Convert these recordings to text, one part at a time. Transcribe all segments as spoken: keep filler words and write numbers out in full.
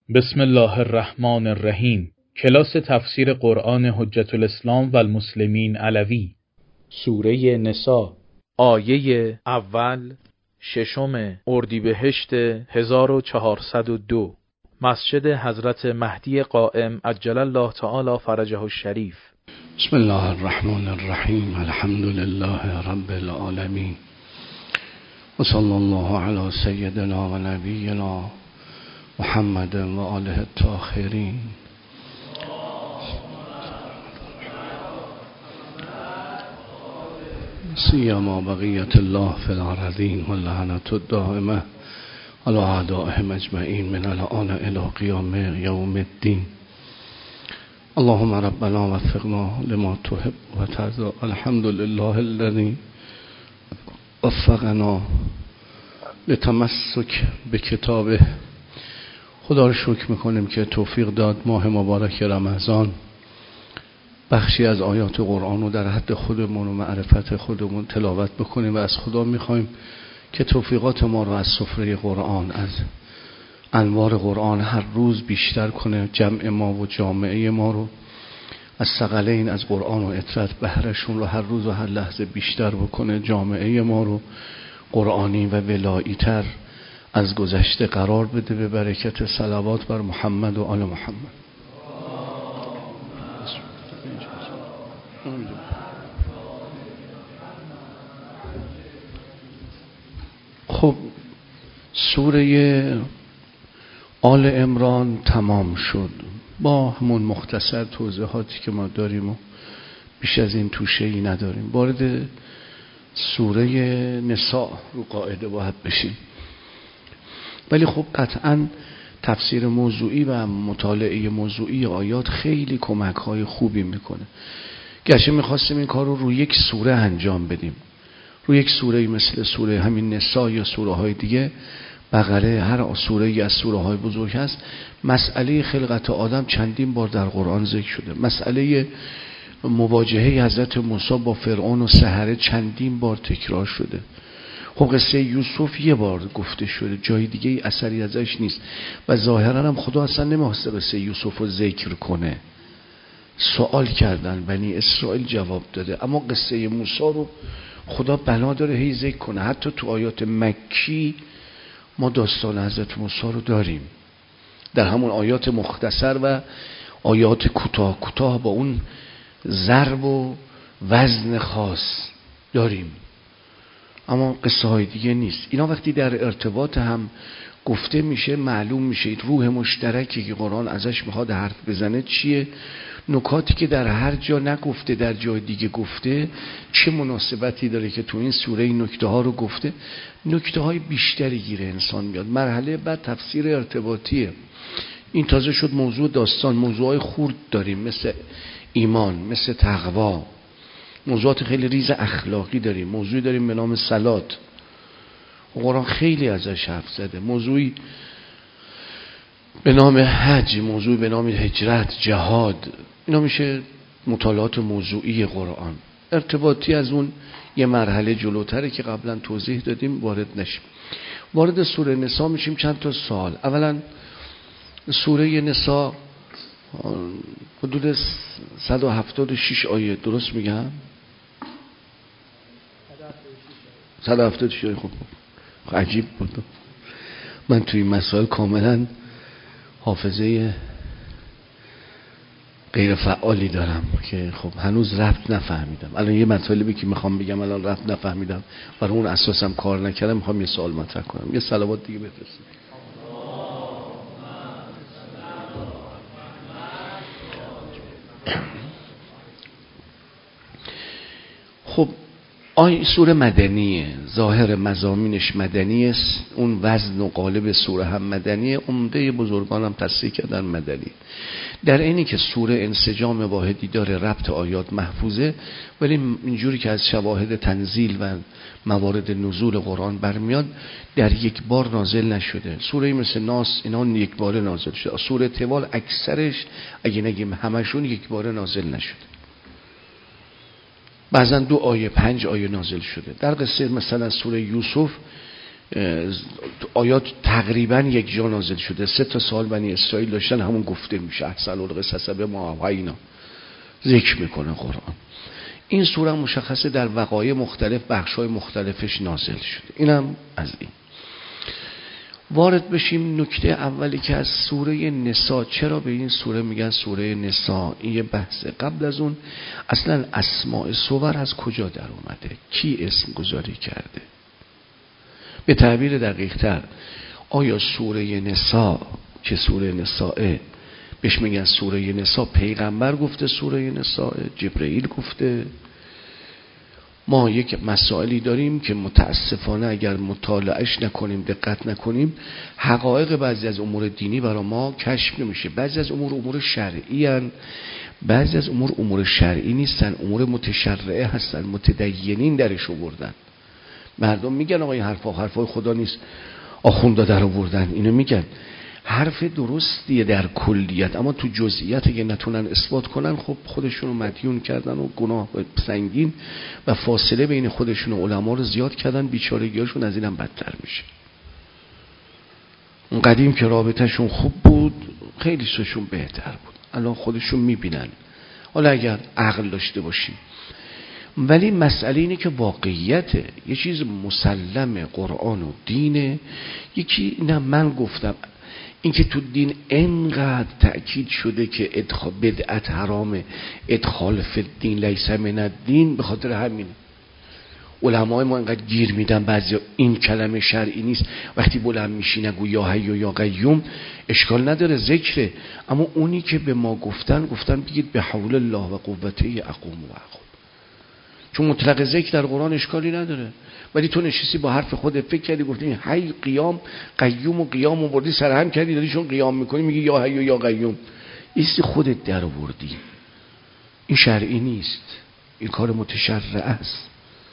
بسم الله الرحمن الرحیم. کلاس تفسیر قرآن حجت الاسلام و المسلمین علوی. سوره نساء. آیه اول ششم اردیبهشت هزار و چهارصد و دو. مسجد حضرت مهدی قائم عجل الله تعالی فرجه الشریف. بسم الله الرحمن الرحیم. الحمد لله رب العالمین و صلی الله علی سیدنا و نبینا محمد و آله الطاهرین. سیما بقیت الله فی الارضین و لعنت الدائمه علی اعدائهم اجمعین من الان الی قیام یوم الدین. اللهم ربنا وفقنا لما تحب و ترضى. الحمد لله الذی وفقنا لتمسک بکتابه. خدا رو شکر میکنیم که توفیق داد ماه مبارک رمضان بخشی از آیات قرآن رو در حد خودمون و معرفت خودمون تلاوت بکنیم و از خدا میخوایم که توفیقات ما رو از سفره قرآن، از انوار قرآن هر روز بیشتر کنه. جمع ما و جامعه ما رو از ثقلین، از قرآن و اطرت بهرشون رو هر روز و هر لحظه بیشتر بکنه. جامعه ما رو قرآنی و ولایی تر از گذشته قرار بده به برکت صلوات بر محمد و آل محمد. خب سوره آل عمران تمام شد با همون مختصر توضیحاتی که ما داریم و بیش از این توشه ای نداریم. وارد سوره نساء رو قاعده باید بشیم، ولی خب قطعاً تفسیر موضوعی و مطالعه موضوعی آیات خیلی کمک‌های خوبی میکنه. گرچه میخواستیم این کار رو روی یک سوره انجام بدیم، روی یک سوره مثل سوره همین نساء یا سوره های دیگه، بقره، هر سوره ای از سوره های بزرگ هست. مسئله خلقت آدم چندین بار در قرآن ذکر شده. مسئله مواجهه حضرت موسی با فرعون و سحره چندین بار تکرار شده. خب قصه یوسف یه بار گفته شده، جای دیگه ای اثری ازش نیست و ظاهرا هم خدا اصلا نمی‌خواسته قصه یوسف رو ذکر کنه. سوال کردن بنی اسرائیل، جواب داده، اما قصه موسی رو خدا بنا داره هی ذکر کنه. حتی تو آیات مکی ما داستان حضرت موسی رو داریم، در همون آیات مختصر و آیات کوتاه کوتاه با اون ضرب و وزن خاص داریم، اما قصه های دیگه نیست. اینا وقتی در ارتباط هم گفته میشه معلوم میشه روح مشترکی که قرآن ازش میخواد حرف بزنه چیه. نکاتی که در هر جا نگفته در جای دیگه گفته چه مناسبتی داره که تو این سوره این نکته ها رو گفته. نکته های بیشتری گیره انسان میاد. مرحله بعد تفسیر ارتباطیه. این تازه شد موضوع داستان. موضوعای خورد داریم مثل ایمان، مثل تقوا، موضوعات خیلی ریز اخلاقی داریم. موضوعی داریم به نام صلات، قرآن خیلی ازش حرف زده. موضوعی به نام حج، موضوعی به نام هجرت، جهاد. اینا میشه مطالعات موضوعی قرآن. ارتباطی از اون یه مرحله جلوتره که قبلا توضیح دادیم، وارد نشیم. وارد سوره نساء میشیم. چند تا سوال. اولا سوره نساء حدود صد و هفتاد و شش آیه، درست میگم؟ صد و هفتاد و شش آیه. خب عجیب بود، من توی این مسائل کاملا حافظه غیر فعالی دارم که خب هنوز ربط نفهمیدم. الان یه مطالبی که میخوام بگم الان ربط نفهمیدم، برای اون اساسم کار نکردم. میخوام یه سوال مطرح کنم. یه صلوات دیگه بفرستید. خب آیه سوره مدنیه، ظاهر مضامینش مدنی است، اون وزن و قالب سوره هم مدنیه. عمده بزرگان هم تصریح کردن مدنی. در اینی که سوره انسجام واحدی داره، ربط آیات محفوظه، ولی اینجوری که از شواهد تنزیل و موارد نزول قرآن برمیاد در یک بار نازل نشده. سوره مثل ناس اینا یک بار نازل شده. سوره طوال اکثرش اگه نگیم همشون یک بار نازل نشده. بعضا دو آیه، پنج آیه نازل شده. در قصه مثلا سوره یوسف آیات تقریبا یک جا نازل شده. سه تا سال بنی اسرائیل داشتن، همون گفته میشه احسن القصص بما اوحینا، ذکر میکنه قرآن. این سوره مشخصه در وقایع مختلف بخشای مختلفش نازل شده. اینم از این. وارد بشیم نکته اولی که از سوره نساء. چرا به این سوره میگن سوره نساء؟ این یه بحثه. قبل از اون اصلا اسماء سور از کجا در اومده؟ کی اسم گذاری کرده؟ به تعبیر دقیق تر، آیا سوره نساء که سوره نساء بهش میگن سوره نساء پیغمبر گفته سوره نساء، جبرئیل گفته؟ ما یک مسائلی داریم که متاسفانه اگر مطالعهش نکنیم، دقت نکنیم، حقایق بعضی از امور دینی برای ما کشف نمیشه. بعضی از امور امور شرعی هستند، بعضی از امور امور شرعی نیستن، امور متشرعه هستن، متدینین درش آوردن. مردم میگن آقا این حرفا حرفای خدا نیست، آخوندا در آوردن، اینو میگن. حرف درستیه در کلیت، اما تو جزئیات اگه نتونن اثبات کنن، خب خودشونو مدیون کردن و گناه سنگین و فاصله بین خودشون و علما رو زیاد کردن. بیچارگیاشون از اینم بدتر میشه. اون قدیم که رابطهشون خوب بود، خیلی سوشون بهتر بود، الان خودشون میبینن. حالا اگر عقل داشته باشیم، ولی مسئله اینه که واقعیته، یه چیز مسلم قرآن و دینه. یکی نه، من گفتم اینکه تو دین انقدر تأکید شده که ادخال بدعت حرامه، ادخال فی الدین لیس من الدین، به خاطر همینه علمای ما اینقدر گیر میدن بعضی این کلمه شرعی نیست، وقتی بلند میشی نگو یا حی و یا قیوم، اشکال نداره ذکره، اما اونی که به ما گفتن گفتن بگید به حول الله و قوته اقوم و اقوم، چون مطلق ذکر در قرآن اشکالی نداره. ولی تو نشستی با حرف خودت فکر کردی گفتی حی قیام قیوم و قیام و بردی سرهم کردی، داری چون قیام میکنی میگی یا حی و یا قیوم، ایستی خودت در آوردی. این شرعی نیست، این کار متشرع است.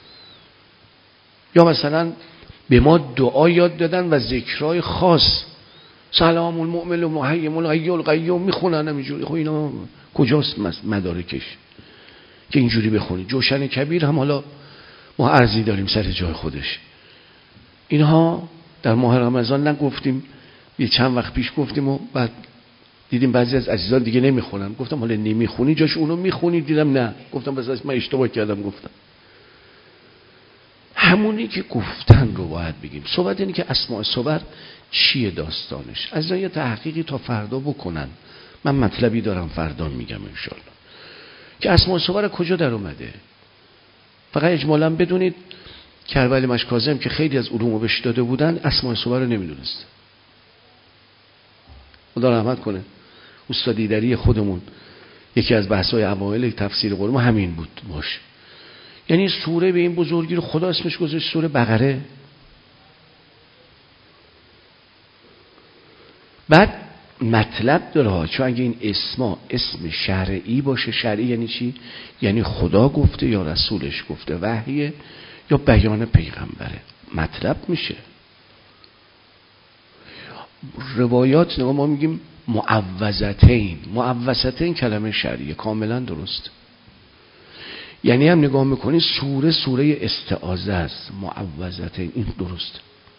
یا مثلا به ما دعا یاد دادن و ذکرای خاص، سلام المؤمن المحیم الحی القیوم میخونن همینجوری. خب اینا کجاست مدارکش که اینجوری بخونی؟ جوشن کبیر هم حالا ما عرضی داریم سر جای خودش. اینها در ماه رمضان نگفتیم، یه چند وقت پیش گفتیم و بعد دیدیم بعضی از عزیزان دیگه نمیخونن. گفتم حالا نمیخونی جاش اونو میخونی؟ دیدم نه. گفتم بس من اشتباه کردم. گفتم همونی که گفتن رو باید بگیم. صحبت اینه که اسماء صور چیه داستانش، از یه تحقیقی تا فردا بکنن. من مطلبی دارم فردا میگم انشالله که اسماء صور کجا در اومده. فقط اجمالا بدونید کربل مشکازم که خیلی از علومو بهش داده بودن، اسماء صور رو نمیدونست. خدا رحمت کنه استاد ایدری خودمون، یکی از بحث‌های اوایل تفسیر قرآن همین بود باشه. یعنی سوره به این بزرگی رو خدا اسمش گذاشت سوره بقره. بعد مطلب داره، چون اگه این اسما اسم شرعی باشه، شرعی یعنی چی؟ یعنی خدا گفته یا رسولش گفته، وحیه یا بیان پیغمبره، مطلب میشه. روایات نگاه ما میگیم معوذتین، معوذتین کلمه شرعیه، کاملا درست. یعنی هم نگاه میکنی سوره سوره استعاذه است، معوذتین، این درست.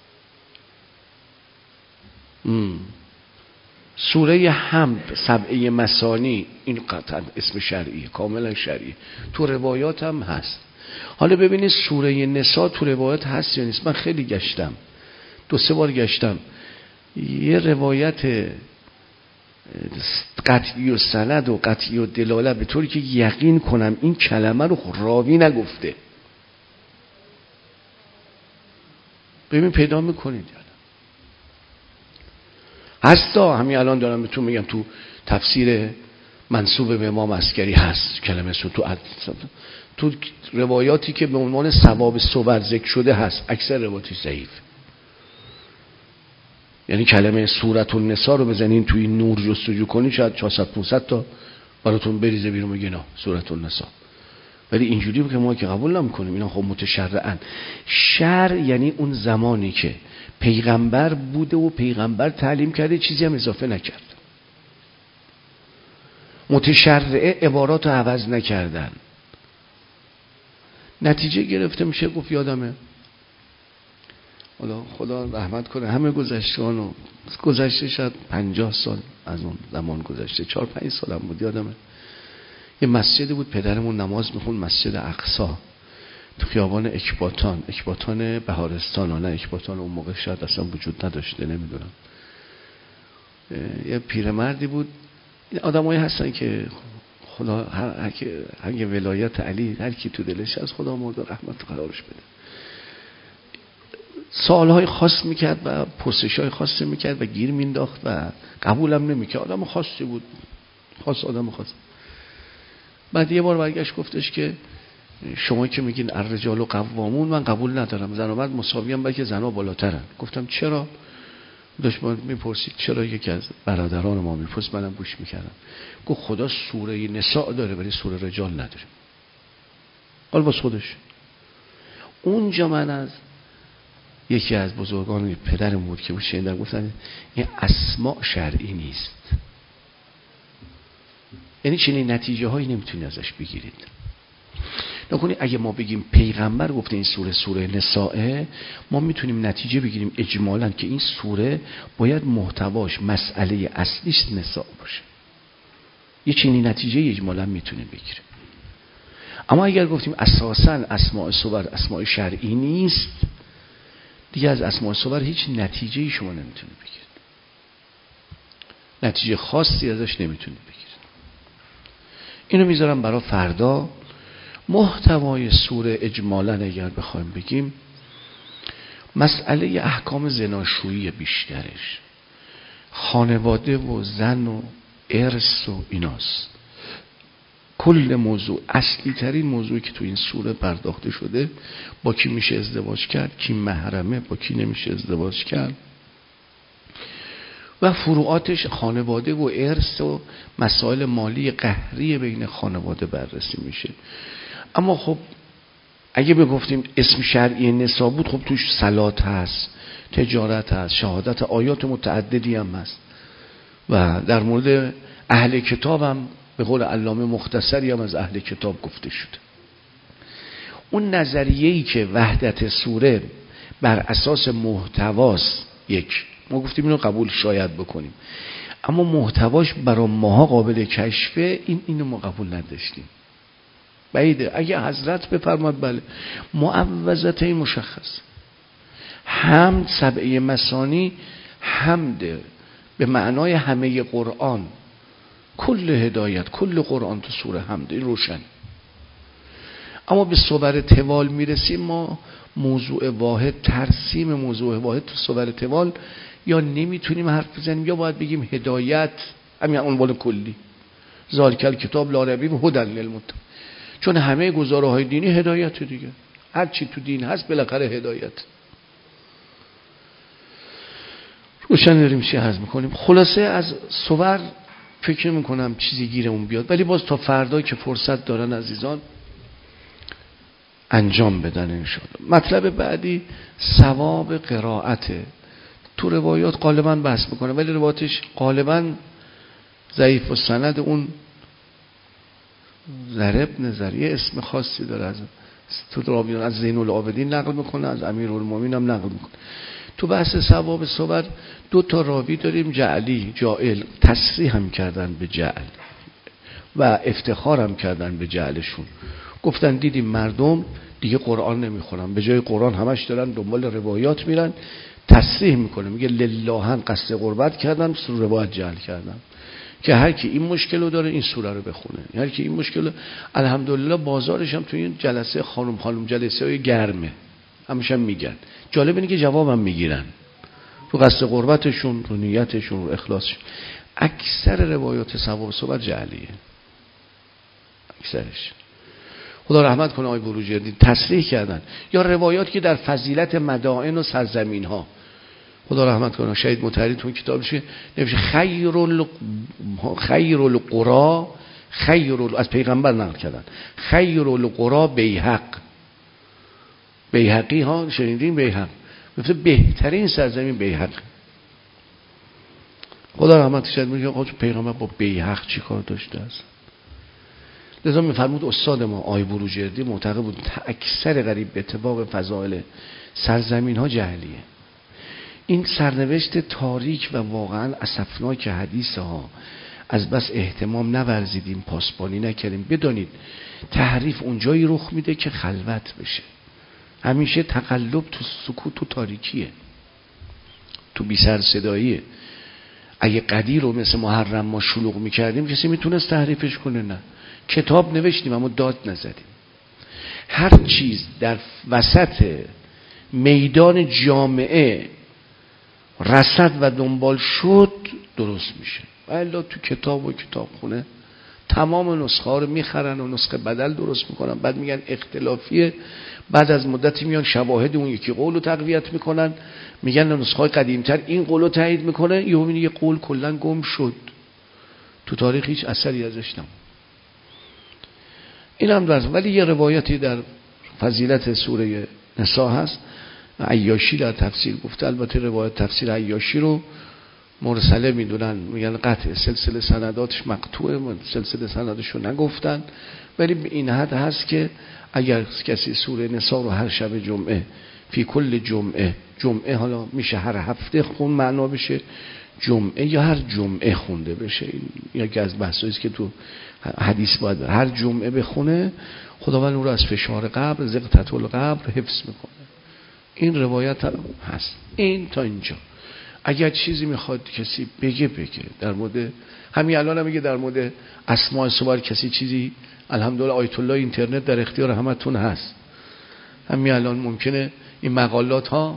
ام. سوره حمد سبعه مثانی، این قطعا اسم شرعیه، کاملا شرعیه، تو روایات هم هست. حالا ببینید سوره نساء تو روایات هست یا نیست. من خیلی گشتم، دو سه بار گشتم، یه روایت قطعی و سند و قطعی و دلاله به طوری که یقین کنم این کلمه رو راوی نگفته. ببین پیدا میکنید هستا. همین الان دارم بهتون میگم تو تفسیر منسوب به امام عسکری هست کلمه سو، تو تو روایاتی که به عنوان ثواب صور ذکر شده هست، اکثر روایاتی ضعیف. یعنی کلمه سورة النساء رو بزنین توی نور جستجو کنین شاید چهارصد پانصد تا براتون بریزه بیرون بگه نه سورة النساء. ولی اینجوری که ما که قبول نمی‌کنیم، اینا خب متشرعن. شرع یعنی اون زمانی که پیغمبر بوده و پیغمبر تعلیم کرده، چیزی هم اضافه نکرد. متشرعه عبارات رو عوض نکردن. نتیجه گرفته میشه گفت یادمه حالا خدا رحمت کنه همه گذشتگان و گذشته شاید پنجاه سال از اون زمان گذشته، چهار پنج سالم بود یادمه. یه مسجدی بود پدرمون نماز میخوند، مسجد اقصا تو خیابان اکباتان، اکباتان بهارستان، نه اکباتان اون موقع شاید اصلا وجود نداشته، نمیدونم. یه پیرمردی بود. این آدمایی هستن که خدا هر که هر ولایت علی هر کی تو دلش از خدا مرد رحمت قرارش بده. سوالهای خاص میکرد و پرسشهای خاصی میکرد و گیر مینداخت و قبولم نمیکرد. آدم خاصی بود، خاص آدم خاص. بعد یه بار برگشت گفتش که شما که میگین الرجال و قوامون، من قبول ندارم، زن و مرد مساویان بلکه زنها بالاترن. گفتم چرا؟ دشمن میپرسید چرا، یکی از برادران ما میپرسید، منم گوش میکردم. گفت خدا سوره نساء داره ولی سوره رجال نداره. حال باز خودش. اونجا من از یکی از بزرگان پدرم بود که بود شنیدم، گفتن این اسماء شرعی نیست. یعنی چنین نتیجه هایی نمیتونی ازش بگیرید. نکنی اگه ما بگیم پیغمبر گفته این سوره سوره نسائه، ما میتونیم نتیجه بگیریم اجمالاً که این سوره باید محتواش مسئله اصلیش نساء باشه. یه چنین نتیجه اجمالاً میتونیم بگیریم. اما اگر گفتیم اساساً اسماء صور اسماء شرعی نیست، دیگه از اسماء صور هیچ نتیجه‌ای شما نمیتونید بگیرید. نتیجه خاصی ازش نمیتونید بگیرید. اینو میذارم برای فردا. محتوای سوره اجمالاً اگر بخوایم بگیم مسئله احکام زناشویی بیشترش، خانواده و زن و ارث و ایناست. کل موضوع، اصلی ترین موضوعی که تو این سوره پرداخته شده، با کی میشه ازدواج کرد، کی محرمه، با کی نمیشه ازدواج کرد و فروعاتش، خانواده و ارث و مسائل مالی قهری بین خانواده بررسی میشه. اما خب اگه بگفتیم اسم شرعی نساء بود، خب توش صلات هست، تجارت هست، شهادت، آیات متعددی هم هست و در مورد اهل کتاب هم به قول علامه مختصری هم از اهل کتاب گفته شد. اون نظریه‌ای که وحدت سوره بر اساس محتواست، یک ما گفتیم اینو قبول شاید بکنیم، اما محتواش برای ماها قابل کشفه، این اینو ما قبول نداشتیم. بعیده. اگه حضرت بفرماد بله معوضته مشخص، حمد سبعه مثانی، حمد به معنای همه قرآن، کل هدایت، کل قرآن تو سوره حمد، این روشن. اما به صور توال میرسیم، ما موضوع واحد، ترسیم موضوع واحد تو صور توال یا نمیتونیم حرف بزنیم یا باید بگیم هدایت، همین عنوان کلی، ذالک الکتاب لا ریب فیه هدی للمتقین، چون همه گزاره های دینی هدایت دیگه، هر چی تو دین هست بالاخره هدایت. روشن داریم چی عرض میکنیم. خلاصه از صور فکر میکنم چیزی گیرمون بیاد، ولی باز تا فردا که فرصت دارن عزیزان انجام بدن انشاءالله. مطلب بعدی ثواب قرائته. تو روایات غالبا بحث میکنه ولی روایاتش غالبا ضعیف و سند اون زر ابن زر یه اسم خاصی داره، از تو راویان از زین العابدین نقل میکنه، از امیرالمومنین هم نقل میکنه. تو بحث ثواب صور دو تا راوی داریم، جعلی، جائل، تصریح هم کردن به جعل و افتخار هم کردن به جعلشون. گفتن دیدیم مردم دیگه قرآن نمیخونن، به جای قرآن همش دارن دنبال روایات میرن، تصریح میکنه، میگه للهن قصد قربت کردن، سور روایت جعل کردن که هر کی این مشکل رو داره این سوره رو بخونه. هر کی این مشکل رو، الحمدلله بازارش هم توی این جلسه خانم خانم جلسه های گرمه، همیشه هم میگن. جالب اینه که جوابم میگیرن رو قصد قربتشون، رو نیتشون، رو اخلاصشون. اکثر روایات ثواب صحبت جعلیه، اکثرش. خدا رحمت کنه آقای بروجردی تصریح کردن. یا روایات که در فضیلت مدائن و سرزمین ها، خدا رحمت کنه شهید مطهری تو کتابش نوشته خیر ال خیر القرى خیر ال... از پیغمبر نقل کردن، خیر القرى بیهق، بیهقی ها شنیدین؟ بیهق گفته بهترین سرزمین بیهق. خدا رحمتش کنه. میگه آقا پیغمبر با بیهق چی کار داشته است؟ لذا میفرمود استاد ما آقای بروجردی معتقد بود اکثر غریب به اتفاق فضائل سرزمین ها جهلیه. این سرنوشت تاریک و واقعا اسفناک حدیث ها از بس اهتمام نورزیدیم، پاسبانی نکردیم. بدانید تحریف اونجایی رخ میده که خلوت بشه. همیشه تقلب تو سکوت و تاریکیه، تو بی سر صداییه. اگه قدیر رو مثل محرم ما شلوغ میکردیم کسی میتونست تحریفش کنه؟ نه. کتاب نوشتیم اما داد نزدیم. هر چیز در وسط میدان جامعه رصد و دنبال شد درست میشه. الا تو کتاب و کتاب خونه تمام نسخه ها رو میخرن و نسخه بدل درست میکنن، بعد میگن اختلافیه، بعد از مدتی میان شواهد اون یکی قول رو تقویت میکنن، میگن نسخه های قدیمتر این قول رو تایید میکنه، یه همین یه قول کلن گم شد، تو تاریخ هیچ اثری ازش نموند. این هم درست. ولی یه روایتی در فضیلت سوره نساء هست، عیاشی در تفسیر گفته، البته روایت تفسیر عیاشی رو مرسله میدونن، میگن قطع، سلسله سنداتش مقطوعه، سلسله سندش رو نگفتن، ولی به این حد هست که اگر کسی سوره نساء رو هر شب جمعه فی کل جمعه، جمعه حالا میشه هر هفته خون معنا بشه جمعه یا هر جمعه خونده بشه، این یکی از بحثایی است که تو حدیث باید هر جمعه بخونه، خداوند اون رو از فشار قبر، زغطة القبر حفظ میکنه. این روایت هست. این تا اینجا. اگر چیزی میخواد کسی بگه بگه در مورد همین الان هم میگه در مورد اسماء صور کسی چیزی، الحمدلله آیت الله اینترنت در اختیار همتون هست. همین الان ممکنه این مقالات ها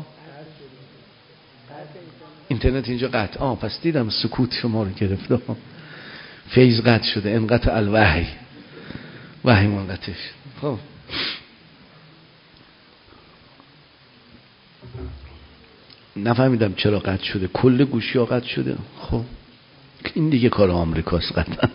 اینترنت اینجا قطع، آه پس دیدم سکوت شما رو گرفته، فیض قطع شده، انقطع الوحی، وحی منقطع شد. خب نفهمیدم چرا قطع شده، کل گوشی ها قطع شده. خب این دیگه کار آمریکاست قطعا،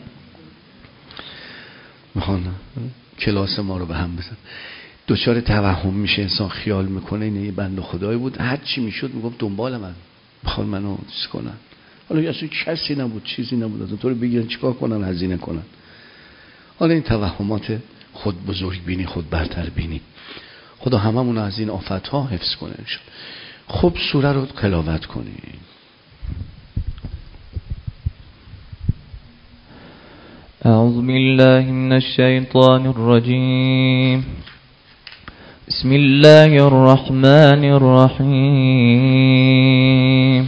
میخوان کلاس ما رو به هم بزن. دوچار توهم میشه، انسان خیال میکنه اینه یه بنده خدایی بود، هر چی میشد میگم دنبال من میخوان منو چیز کنن، حالا اصلا کسی نبود، چیزی نبود، اصلا تو رو بگیرن چیکار کنن، هزینه کنن. حالا این توهمات خود بزرگ بینی، خود برتر بینی، خدا هممون از این آفت ها حفظ کنه انشاء. خب سوره رو تلاوت کنید. اعوذ بالله من الشیطان الرجیم. بسم الله الرحمن الرحیم.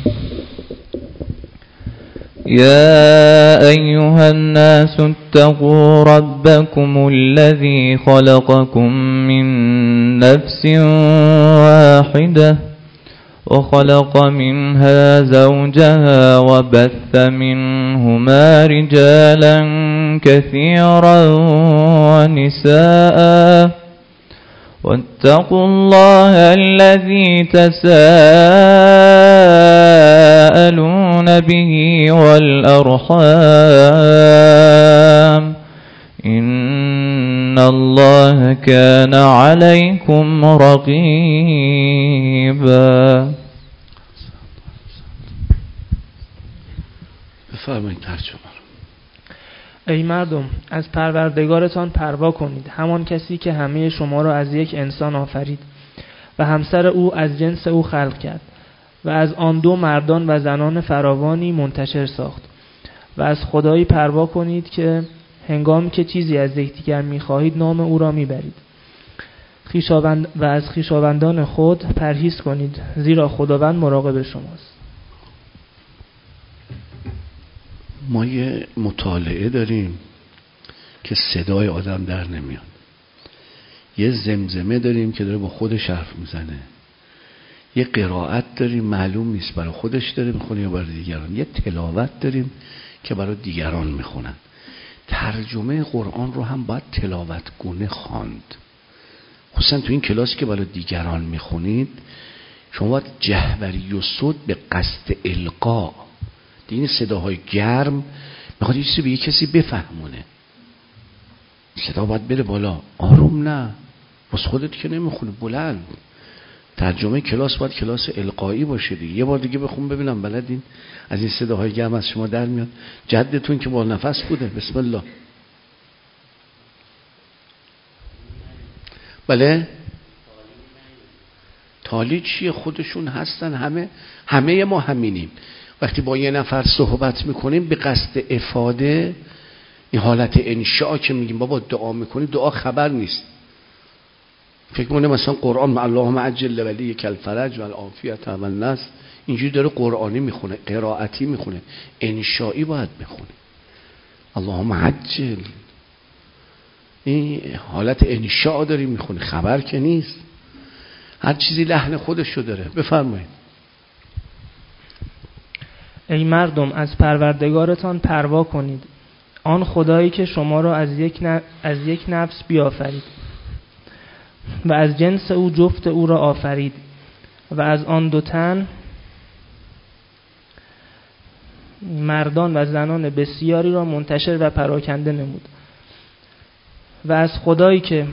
يا أيها الناس اتقوا ربكم الذي خلقكم من نفس واحدة وخلق منها زوجها وبث منهما رجالا كثيرا ونساء واتقوا الله الذي تساءلون به والأرحام إن الله كان عليكم رقيبا. بفرمایید ترجمه. ای مردم، از پروردگارتان پروا کنید، همان کسی که همه شما را از یک انسان آفرید و همسر او از جنس او خلق کرد و از آن دو مردان و زنان فراوانی منتشر ساخت. و از خدایی پروا کنید که هنگامی که چیزی از یکدیگر می‌خواهید نام او را میبرید. خویشاوند و از خویشاوندان خود پرهیز کنید، زیرا خداوند مراقب شماست. ما یه مطالعه داریم که صدای آدم در نمیاد، یه زمزمه داریم که داره با خودش حرف میزنه، یه قرائت داریم معلوم نیست برای خودش داره میخونه یا برای دیگران، یه تلاوت داریم که برای دیگران میخونن. ترجمه قرآن رو هم باید تلاوت گونه خواند، خصوصا تو این کلاسی که برای دیگران میخونید شما باید جهوری و صوت به قصد القا، این صداهای گرم میخواد یه چیزی به یه کسی بفهمونه، صدا باید بره بالا، آروم نه، واسه خودت که نمیخونه بلند. ترجمه کلاس باید کلاس القایی باشه دیگه. یه بار دیگه بخون ببینم بلدین؟ از این صداهای گرم از شما در میاد. جدتون که با نفس بوده. بسم الله. بله تالی چیه؟ خودشون هستن. همه همه ما همینیم. وقتی با یه نفر صحبت میکنیم به قصد افاده، این حالت انشاء که میگیم بابا دعا میکنیم، دعا خبر نیست. فکر کنه مثلا قرآن اللهم عجل ولی کل فرج و العافیت و النصر اینجوری داره قرآنی میخونه، قرائتی میخونه، انشایی باید میخونه. اللهم عجل، این حالت انشاء داری میخونه، خبر که نیست. هر چیزی لحن خودشو داره. بفرمایید. ای مردم از پروردگارتان پروا کنید، آن خدایی که شما را از یک از یک نفس بیافرید و از جنس او جفت او را آفرید و از آن دو تن مردان و زنان بسیاری را منتشر و پراکنده نمود. و از خدایی که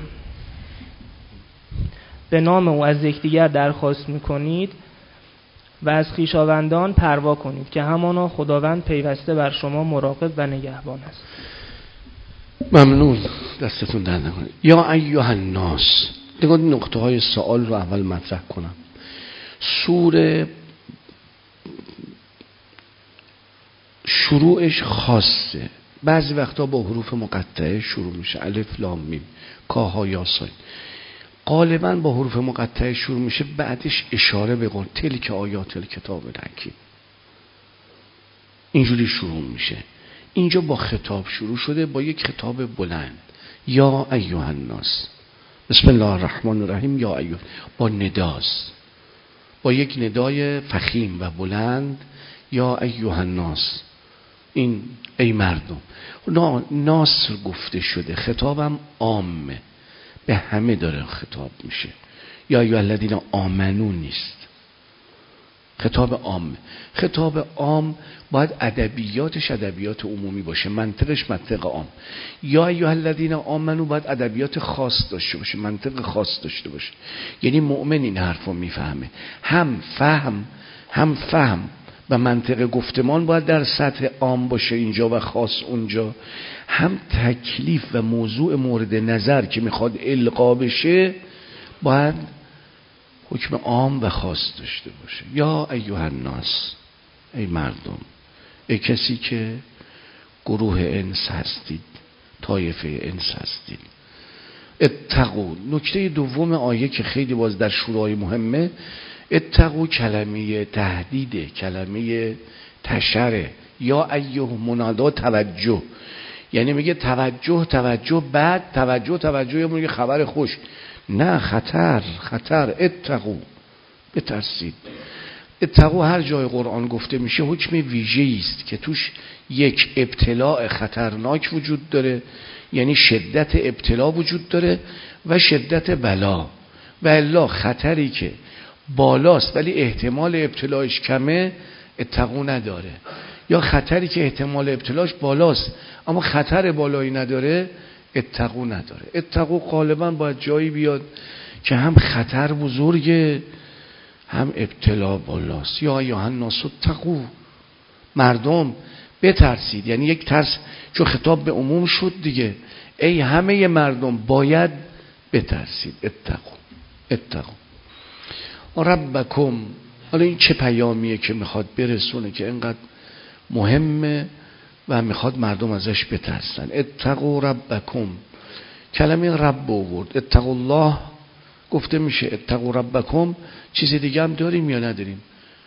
به نام او از یکدیگر درخواست می‌کنید و از خویشاوندان پروا کنید که همانا خداوند پیوسته بر شما مراقب و نگهبان است. ممنون، دستتون درد نکنه. یا ایها الناس، دیگه نقطه های سوال رو اول مطرح کنم. سوره شروعش خاصه، بعضی وقتا با حروف مقطعه شروع میشه، الف لام میم کاها یا ساین. غالبا با حروف مقطعه شروع میشه، بعدش اشاره به قول تلک آیات الکتاب الحکیم، اینجوری شروع میشه. اینجا با خطاب شروع شده، با یک خطاب بلند. یا ایها الناس، بسم الله الرحمن الرحیم. یا ایها، با نداست، با یک ندای فخیم و بلند. یا ایها الناس، این ای مردم. ناس گفته شده، خطابم عامه، به همه داره خطاب میشه. یا ایها الذین آمنو نیست، خطاب عام. خطاب عام باید ادبیاتش ادبیات عمومی باشه، منطقش منطق عام. یا ایها الذین آمنو باید ادبیات خاص داشته باشه، منطق خاص داشته باشه. یعنی مؤمن این حرفو میفهمه. هم فهم هم فهم و منطق گفتمان باید در سطح عام باشه اینجا و خاص اونجا. هم تکلیف و موضوع مورد نظر که میخواد القا بشه باید حکم عام و خاص داشته باشه. یا ایها الناس، ای مردم، ای کسی که گروه انس هستید، طایفه انس هستید. اتقوا، نکته دوم آیه که خیلی باز در شروعای مهمه، اتقوا کلمه تهدیده، کلمه تشره. یا ایها منادا توجه، یعنی میگه توجه توجه، بعد توجه توجه یا میگه خبر خوش. نه، خطر خطر. اتقوا، بترسید. اتقوا هر جای قرآن گفته میشه حکم ویژه‌ای است که توش یک ابتلاء خطرناک وجود داره، یعنی شدت ابتلا وجود داره و شدت بلا. و الا خطری که بالاست ولی احتمال ابتلاش کمه، اتقوا نداره. یا خطری که احتمال ابتلاش بالاست اما خطر بالایی نداره، اتقوا نداره. اتقوا غالبا باید جایی بیاد که هم خطر بزرگه هم ابتلا بالاست. یا ایها الناس اتقوا، مردم بترسید. یعنی یک ترس، چون خطاب به عموم شد دیگه، ای همه مردم باید بترسید. اتقوا اتقوا ربکم. حالا این چه پیامیه که میخواد برسونه که اینقدر مهمه و میخواد مردم ازش بترسن؟ اتقوا ربکم، کلمه رب آورد. اتقوا الله گفته میشه، اتقوا ربکم. چیز دیگه هم داریم یا نداریم؟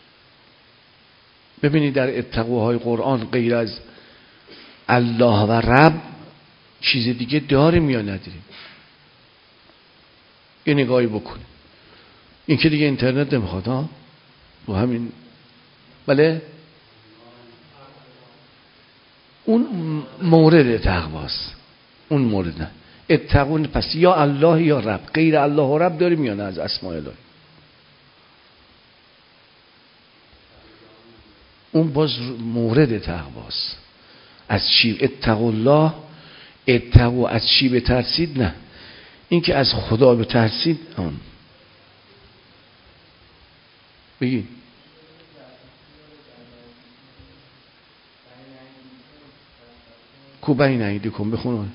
ببینید در اتقواهای قرآن غیر از الله و رب چیز دیگه داریم یا نداریم؟ یه نگاهی بکنیم. این که دیگه اینترنت نمیخواد ها، با همین. بله، اون مورد تقواست، اون مورد نه. اتقون پس یا الله یا رب. غیر الله و رب داریم یا نه از اسماء الهی؟ اون باز مورد تقواست. از چی؟ اتقوا الله. اتقوا از چی بترسید؟ نه، این که از خدا بترسید. اون بگید کو بین ایدیکم، بخونم.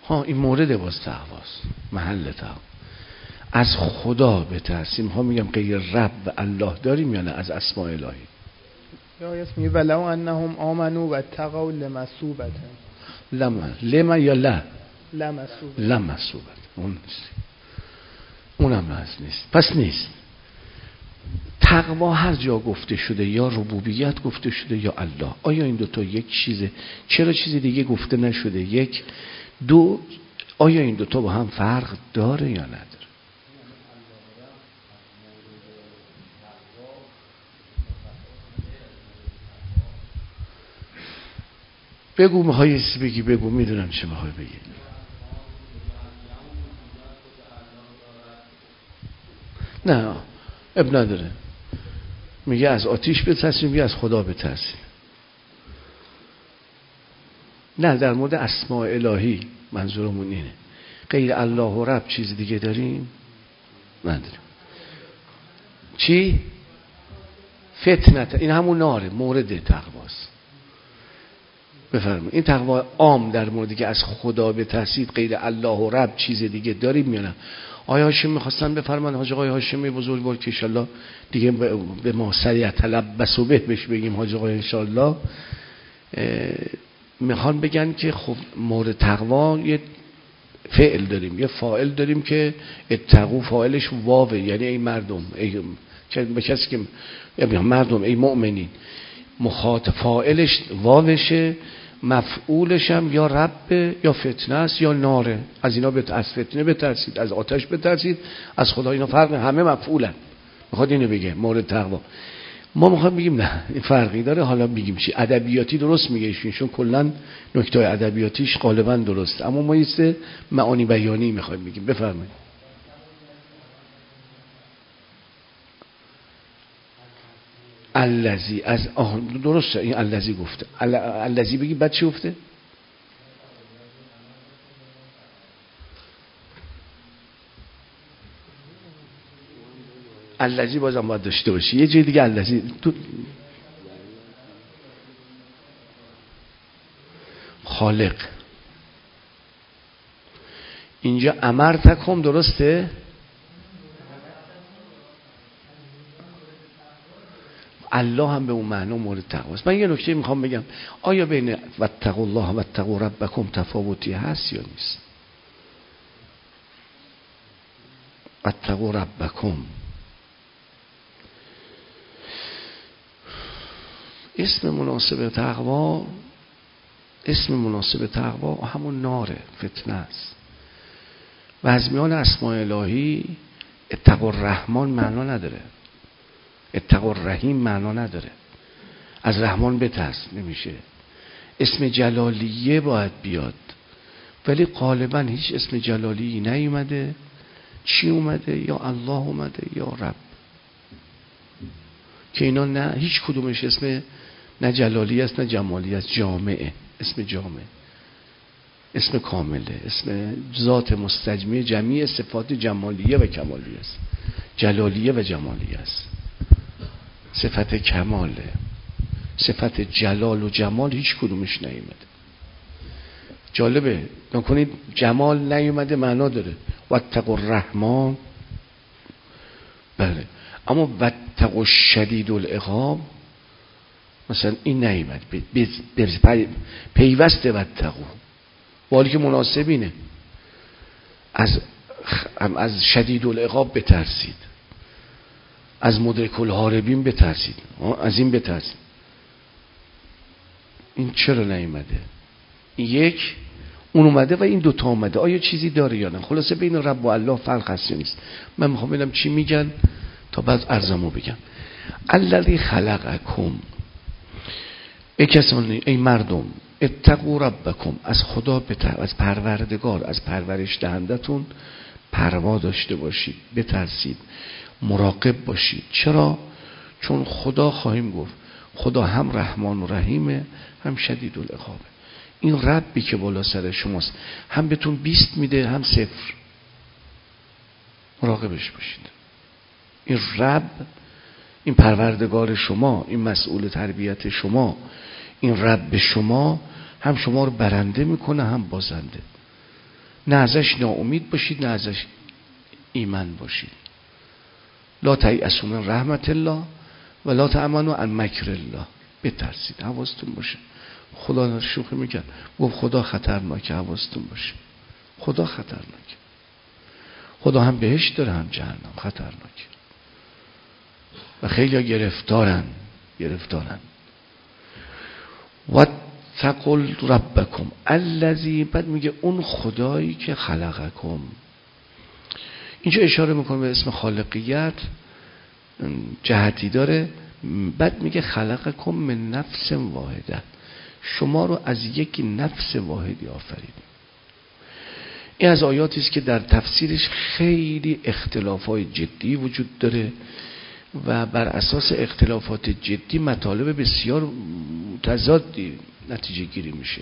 ها این مورد باز تقواست، محل تقوا. از خدا بترسیم. ها میگم غیر رب و الله داریم یا نه؟ از اسماء الهی یا اسمی ولو انهم آمنوا و اتقوا لمثوبة لما لما یا لا لمثوبة لمثوبة اون نیست، اونم از نیست. پس نیست. تقوا هر جا گفته شده یا ربوبیت گفته شده یا الله. آیا این دوتا یک چیزه؟ چرا چیز دیگه گفته نشده؟ یک دو آیا این دوتا با هم فرق داره یا نداره؟ بگو میخوای بگی بگو، میدونم چه میخوای بگی. نه اب نداره. میگه از آتیش بترسیم، میگه از خدا بترسیم. نه در مورد اسماء الهی منظورمون اینه. غیر الله و رب چیز دیگه داریم؟ نداریم. چی؟ فتنت. این همون ناره، مورد تقواست. بفرمایید. این تقوا عام در موردی که از خدا بترسید غیر الله و رب چیز دیگه داریم یا نه؟ آیا هاشم میخواستن بفرمان حاج آقای هاشمی بزرگوار که انشالله دیگه به ما سریع تلبس و به بهش بگیم حاج آقای انشالله، میخوان بگن که خب مورد تقوا یه فعل داریم، یه فاعل داریم که اتقوا فاعلش واوه، یعنی ای مردم، ای به کسی که مردم، ای مؤمنین، مخاطب فاعلش واوشه، مفعولش هم یا رب یا فتنه است یا ناره. از اینا بت... از فتنه بترسید، از آتش بترسید، از خدا. اینا فرق، همه مفعولن. میخواد اینو بگه مورد تقوا. ما میخوام بگیم نه این فرقی داره. حالا میگیم چی؟ ادبیاتی درست میگه ایشون، چون کلا نکته ادبیاتیش غالبا درسته، اما ما یه معانی بیانی میخوایم بگیم. بفرمایید. الذی از آه درسته، این الذی گفته. الذی بگی بعد چی گفته؟ الذی بازم باید داشته باشی. یه جای دیگه الذی تو خالق. اینجا امرتکم درسته؟ الله هم به اون معنا مورد تقواست. من یه نکته میخوام بگم. آیا بین واتقوا الله و اتقوا ربکم تفاوتی هست یا نیست؟ اتقوا ربکم اسم مناسب تقوا، اسم مناسب تقوا همون ناره، فتنه است. و از میان اسماء الهی اتقوا الرحمن معنا نداره، اتقوا الرحیم معنا نداره. از رحمان بترس نمیشه. اسم جلالیه باید بیاد، ولی غالبا هیچ اسم جلالی نیومده. چی اومده؟ یا الله اومده یا رب، که اینا نه هیچ کدومش اسم نه جلالی است نه جمالی است، جامعه، اسم جامعه، اسم کامله، اسم ذات مستجمع جمعی صفات جمالیه و کمالیه است. جلالیه و جمالیه است، صفت کماله. صفت جلال و جمال هیچ کدومش نیومده. جالبه نکنید جمال نیومده معنا داره. واتقوا الرحمن، بله، اما واتقوا شدید العقاب مثلا این نیومد. پیوسته واتقوا، والی که مناسب اینه. از از شدید العقاب بترسید، از مدرک الهاربین بترسید، از این بترسید. این چرا نیومده؟ یک اون اومده و این دوتا اومده. آیا چیزی داره یا نه؟ خلاصه بین رب و الله فرق هست یا نیست؟ من میخوام ببینم چی میگن تا بعد ارزمو بگم. الذی خلقکم، ای کسانی، ای مردم، اتقوا ربکم، از خدا بتر، از پروردگار، از پرورش دهندتون پروا داشته باشید، بترسید، مراقب باشید. چرا؟ چون خدا خواهیم گفت خدا هم رحمان و رحیمه، هم شدید العقابه. این ربی که بالا سر شماست هم بهتون بیست میده هم صفر. مراقبش باشید. این رب، این پروردگار شما، این مسئول تربیت شما، این رب شما هم شما رو برنده میکنه هم بازنده. نه ازش ناامید باشید نه ازش ایمان باشید. لا تیأسوا من رحمت الله و لا تأمنوا عن مکر الله. بترسید، حواستون باشه. خدا شوخی میکرد گفت خدا خطرناکه، حواستون باشه. خدا خطرناکه. خدا هم بهشت داره هم جهنم، خطرناکه و خیلی ها گرفتارن گرفتارن. و تقل ربکم الذی، بعد میگه اون خدایی که خلقکم. اینجا اشاره میکنه به اسم خالقیت، جهتی داره. بعد میگه خلقکم من نفس واحده، شما رو از یک نفس واحدی آفرید. این از آیاتی است که در تفسیرش خیلی اختلافات جدی وجود داره و بر اساس اختلافات جدی مطالب بسیار متضادی نتیجه گیری میشه.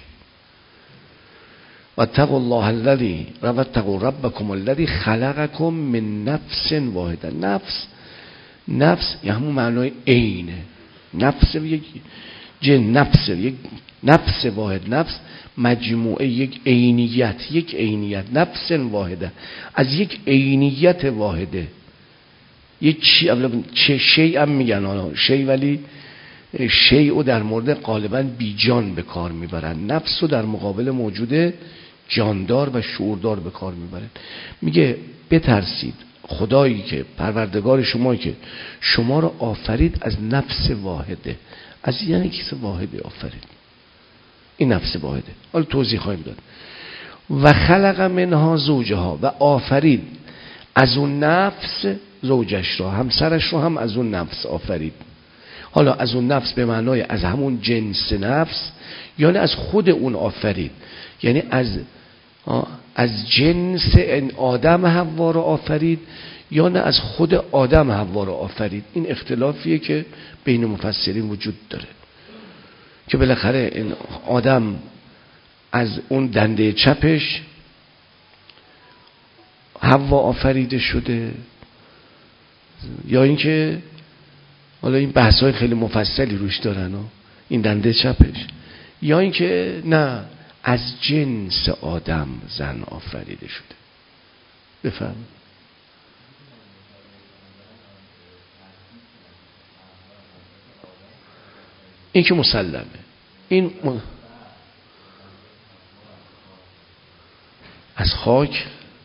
واتقوا الله الذی واتقوا ربکم الذی خلقکم من نفس واحده. نفس نفس یعنی همون معنای عینه. نفس یک جن، نفس یک نفس واحد، نفس مجموعه، یک عینیت، یک عینیت، نفس واحده، از یک عینیت واحده. یک چی چه شیء هم میگن حالا شیء، ولی شیء رو در مورد غالبا بی جان به کار میبرن، نفس رو در مقابل موجود جاندار و شعوردار به کار میبرن. میگه بترسید خدایی که پروردگار شما که شما رو آفرید از نفس واحده. از یعنی کس واحده آفرید، این نفس واحده. حالا توضیح خواهیم داد. و خلق منها زوجها، و آفرید از اون نفس زوجش را، همسرش رو هم از اون نفس آفرید. حالا از اون نفس به معنای از همون جنس نفس، یعنی از خود اون آفرید، یعنی از از جنس آدم حوا رو آفرید یا نه از خود آدم حوا رو آفرید. این اختلافیه که بین مفسرین وجود داره که بالاخره این آدم از اون دنده چپش حوا آفریده شده، یا اینکه حالا این بحث‌های خیلی مفصلی روش دارن و این دنده چپش، یا اینکه نه از جنس آدم زن آفریده شده. بفهم. این که مسلمه. این م... از خاک،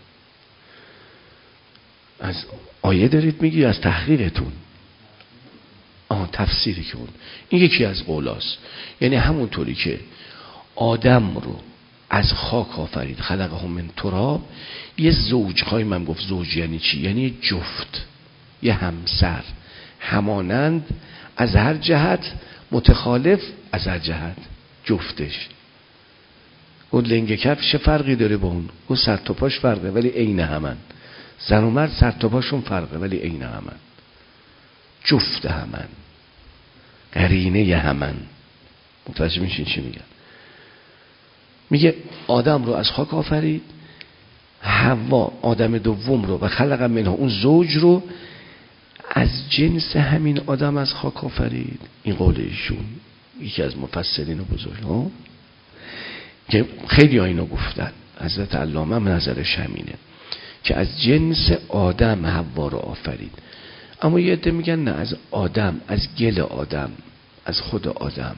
از آیه دارید میگی از تحقیقتون؟ آه تفسیری که اون این یکی از قولاست. یعنی همونطوری که آدم رو از خاک آفرید، خلقه من تراب، یه زوج، خواهی من گفت زوج یعنی چی؟ یعنی جفت، یه همسر، همانند از هر جهت، متخالف از هر جهت، جفتش. اون لنگ کف چه فرقی داره با اون؟ اون سر تا پاش فرقه ولی عین همن. زن و مرد سر تا پاشون فرقه ولی عین همن، جفت همن، قرینه همن. متوجه میشین چی میگن؟ میگه آدم رو از خاک آفرید، حوا آدم دوم رو و خلق منها اون زوج رو از جنس همین آدم از خاک آفرید. این قول ایشون، یکی از مفسرین بزرگ ها که خیلی ها اینو گفتن، حضرت علامه هم نظرش همینه که از جنس آدم حوا رو آفرید. اما یه عده میگن نه، از آدم، از گل آدم، از خود آدم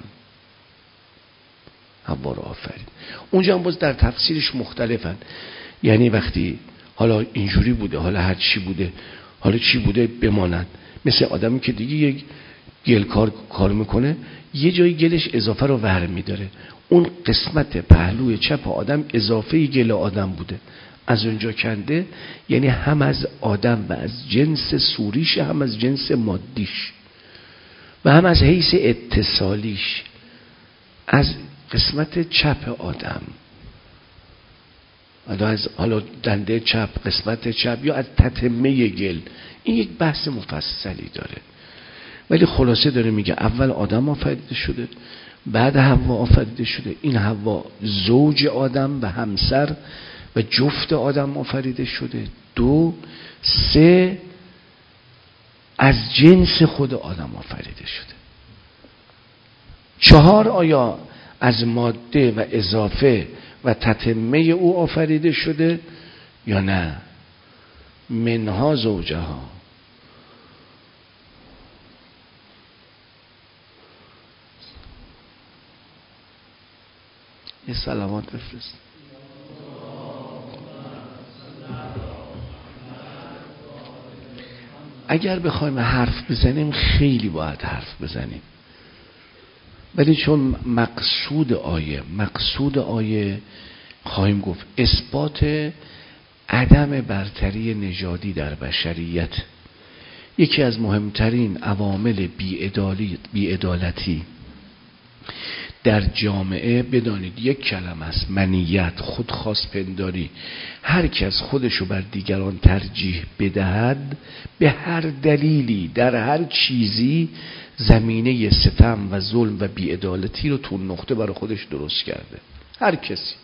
حوا رو آفرید. اونجا هم باز در تفسیرش مختلفن، یعنی وقتی حالا اینجوری بوده، حالا هر چی بوده، حالا چی بوده بماند. مثل آدمی که دیگه یک گل کار کار میکنه، یه جای گلش اضافه رو ور میداره، اون قسمت پهلوی چپ آدم اضافه گل آدم بوده، از اونجا کنده، یعنی هم از آدم و از جنس سوریش، هم از جنس مادیش و هم از حیث اتصالیش از قسمت چپ آدم، حالا از حالا دنده چپ، قسمت چپ، یا از تتمه گل. این یک بحث مفصلی داره، ولی خلاصه داره میگه اول آدم آفریده شده، بعد حوا آفریده شده. این حوا زوج آدم و همسر و جفت آدم آفریده شده. دو، سه، از جنس خود آدم آفریده شده. چهار، آیا از ماده و اضافه و تتمه او آفریده شده یا نه؟ منها زوجها. یه سلامات بفرست. اگر بخوایم حرف بزنیم خیلی باید حرف بزنیم، ولی چون مقصود آیه مقصود آیه خواهیم گفت اثبات عدم برتری نژادی در بشریت، یکی از مهمترین عوامل بی‌عدالتی در جامعه، بدانید یک کلمه است: منیت، خودخواست پنداری. هر کس خودشو بر دیگران ترجیح بدهد به هر دلیلی در هر چیزی زمینه ستم و ظلم و بی‌عدالتی رو تو نقطه برای خودش درست کرده. هر کسی.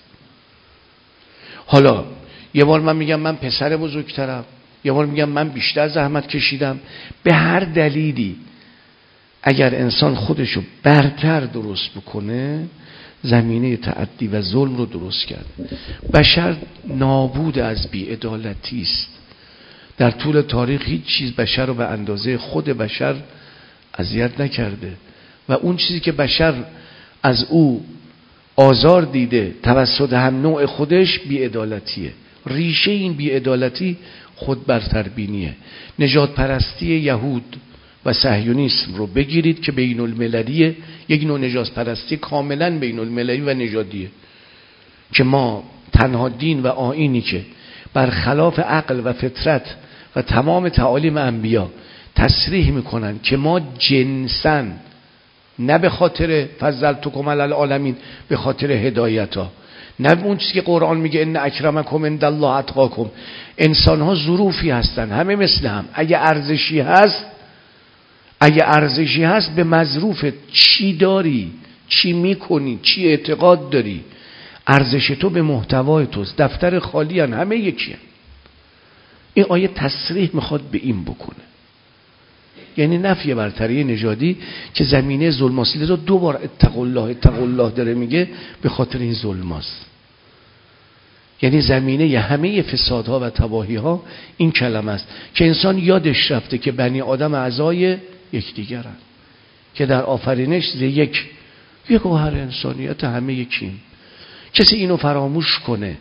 حالا یه بار من میگم من پسر بزرگترم، یه بار میگم من بیشتر زحمت کشیدم. به هر دلیلی اگر انسان خودشو برتر درست بکنه زمینه تعدی و ظلم رو درست کرده. بشر نابود از بی‌عدالتی است. در طول تاریخ هیچ چیز بشر رو به اندازه خود بشر اذیت نکرده و اون چیزی که بشر از او آزار دیده توسط هم نوع خودش بی‌عدالتیه. ریشه این بی‌عدالتی خود برتربینیه. نژاد پرستی یهود و صهیونیسم رو بگیرید که بین المللیه، یک نوع نژاد پرستی کاملا بین المللی و نژادیه که ما تنها دین و آیینی که برخلاف عقل و فطرت و تمام تعالیم انبیا تصریح میکنن که ما جنساً، نه به خاطر فضلتکم علی العالمین، به خاطر هدایت ها، نه اون چیزی که قرآن میگه ان اکرمکم عند الله اتقاکم. انسان ها ظروفی هستن، همه مثل هم. اگه ارزشی هست اگه ارزشی هست به مظروفت چی داری، چی میکنی، چی اعتقاد داری. ارزش تو به محتوای توست. دفتر خالی هن، همه یکی هن. این آیه تصریح میخواد به این بکنه، یعنی نفی برتری نژادی که زمینه ظلم است. لذا دو بار اتقوا الله اتقوا الله داره میگه، به خاطر این ظلم است. یعنی زمینه همه فسادها و تباهی‌ها این کلمه است که انسان یادش رفته که بنی آدم اعضای یکدیگرند، که در آفرینش ز یک یک گوهر انسانیت همه یکیم. کسی اینو فراموش کنه،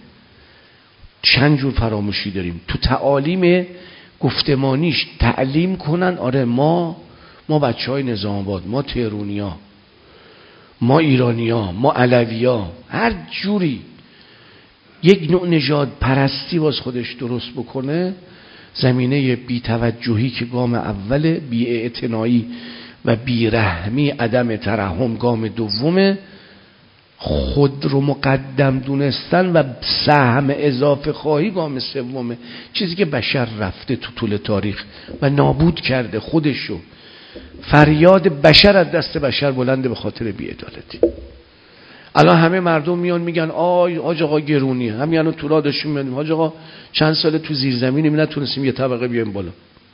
چند جور فراموشی داریم تو تعالیم گفتمانیش تعلیم کنن. آره ما ما بچهای نظام آباد، ما تهرونیا، ما ایرانیا، ما علویا، هر جوری یک نوع نژاد پرستی باز خودش درست بکنه، زمینه بی‌توجهی که گام اول، بی‌اعتنایی و بی‌رحمی، عدم ترحم گام دومه، خود رو مقدم دونستن و سهم اضافه خواهی گام سومه. چیزی که بشر رفته تو طول تاریخ و نابود کرده خودشو. فریاد بشر از دست بشر بلنده به خاطر بی‌عدالتی. الان همه مردم میان میگن آی حاج آقا گرونیه. همین الان تو راه داشتیم میادیم، حاج آقا چند ساله تو زیرزمینیم نتونستیم یه طبقه بیایم بالا.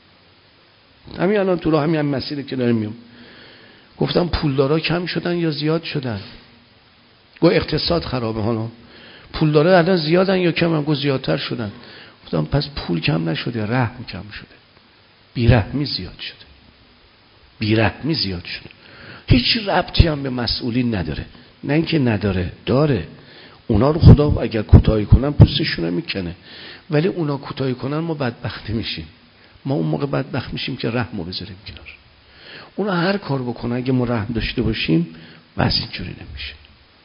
همین الان تو راه همین هم مسیری که داریم میام. گفتم پولدارا کم شدن یا زیاد شدن؟ گو اقتصاد خرابه حالا. پولدارا الان زیادن یا کمن؟ گو زیادتر شدن. گفتم پس پول کم نشده، رحم کم شده. بیرحمی زیاد شده. بیرحمی زیاد شده. هیچ ربطی هم به مسئولین نداره. نه اینکه نداره، داره. اونا رو خدا اگر کوتاهی کنن پوستشون رو میکنه، ولی اونا کوتاهی کنن ما بدبخت میشیم. ما اون موقع بدبخت میشیم که رحم رو بذاریم کنار. اونا هر کار بکنن اگه ما رحم داشته باشیم بس اینجوری نمیشه.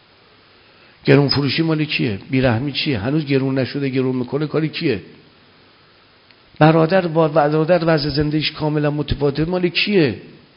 گرون فروشی مال کیه؟ بیرحمی چیه؟ هنوز گرون نشده گرون میکنه، کاری کیه؟ برادر با برادر وضع زندگیش کاملا متفاوته، مال کیه؟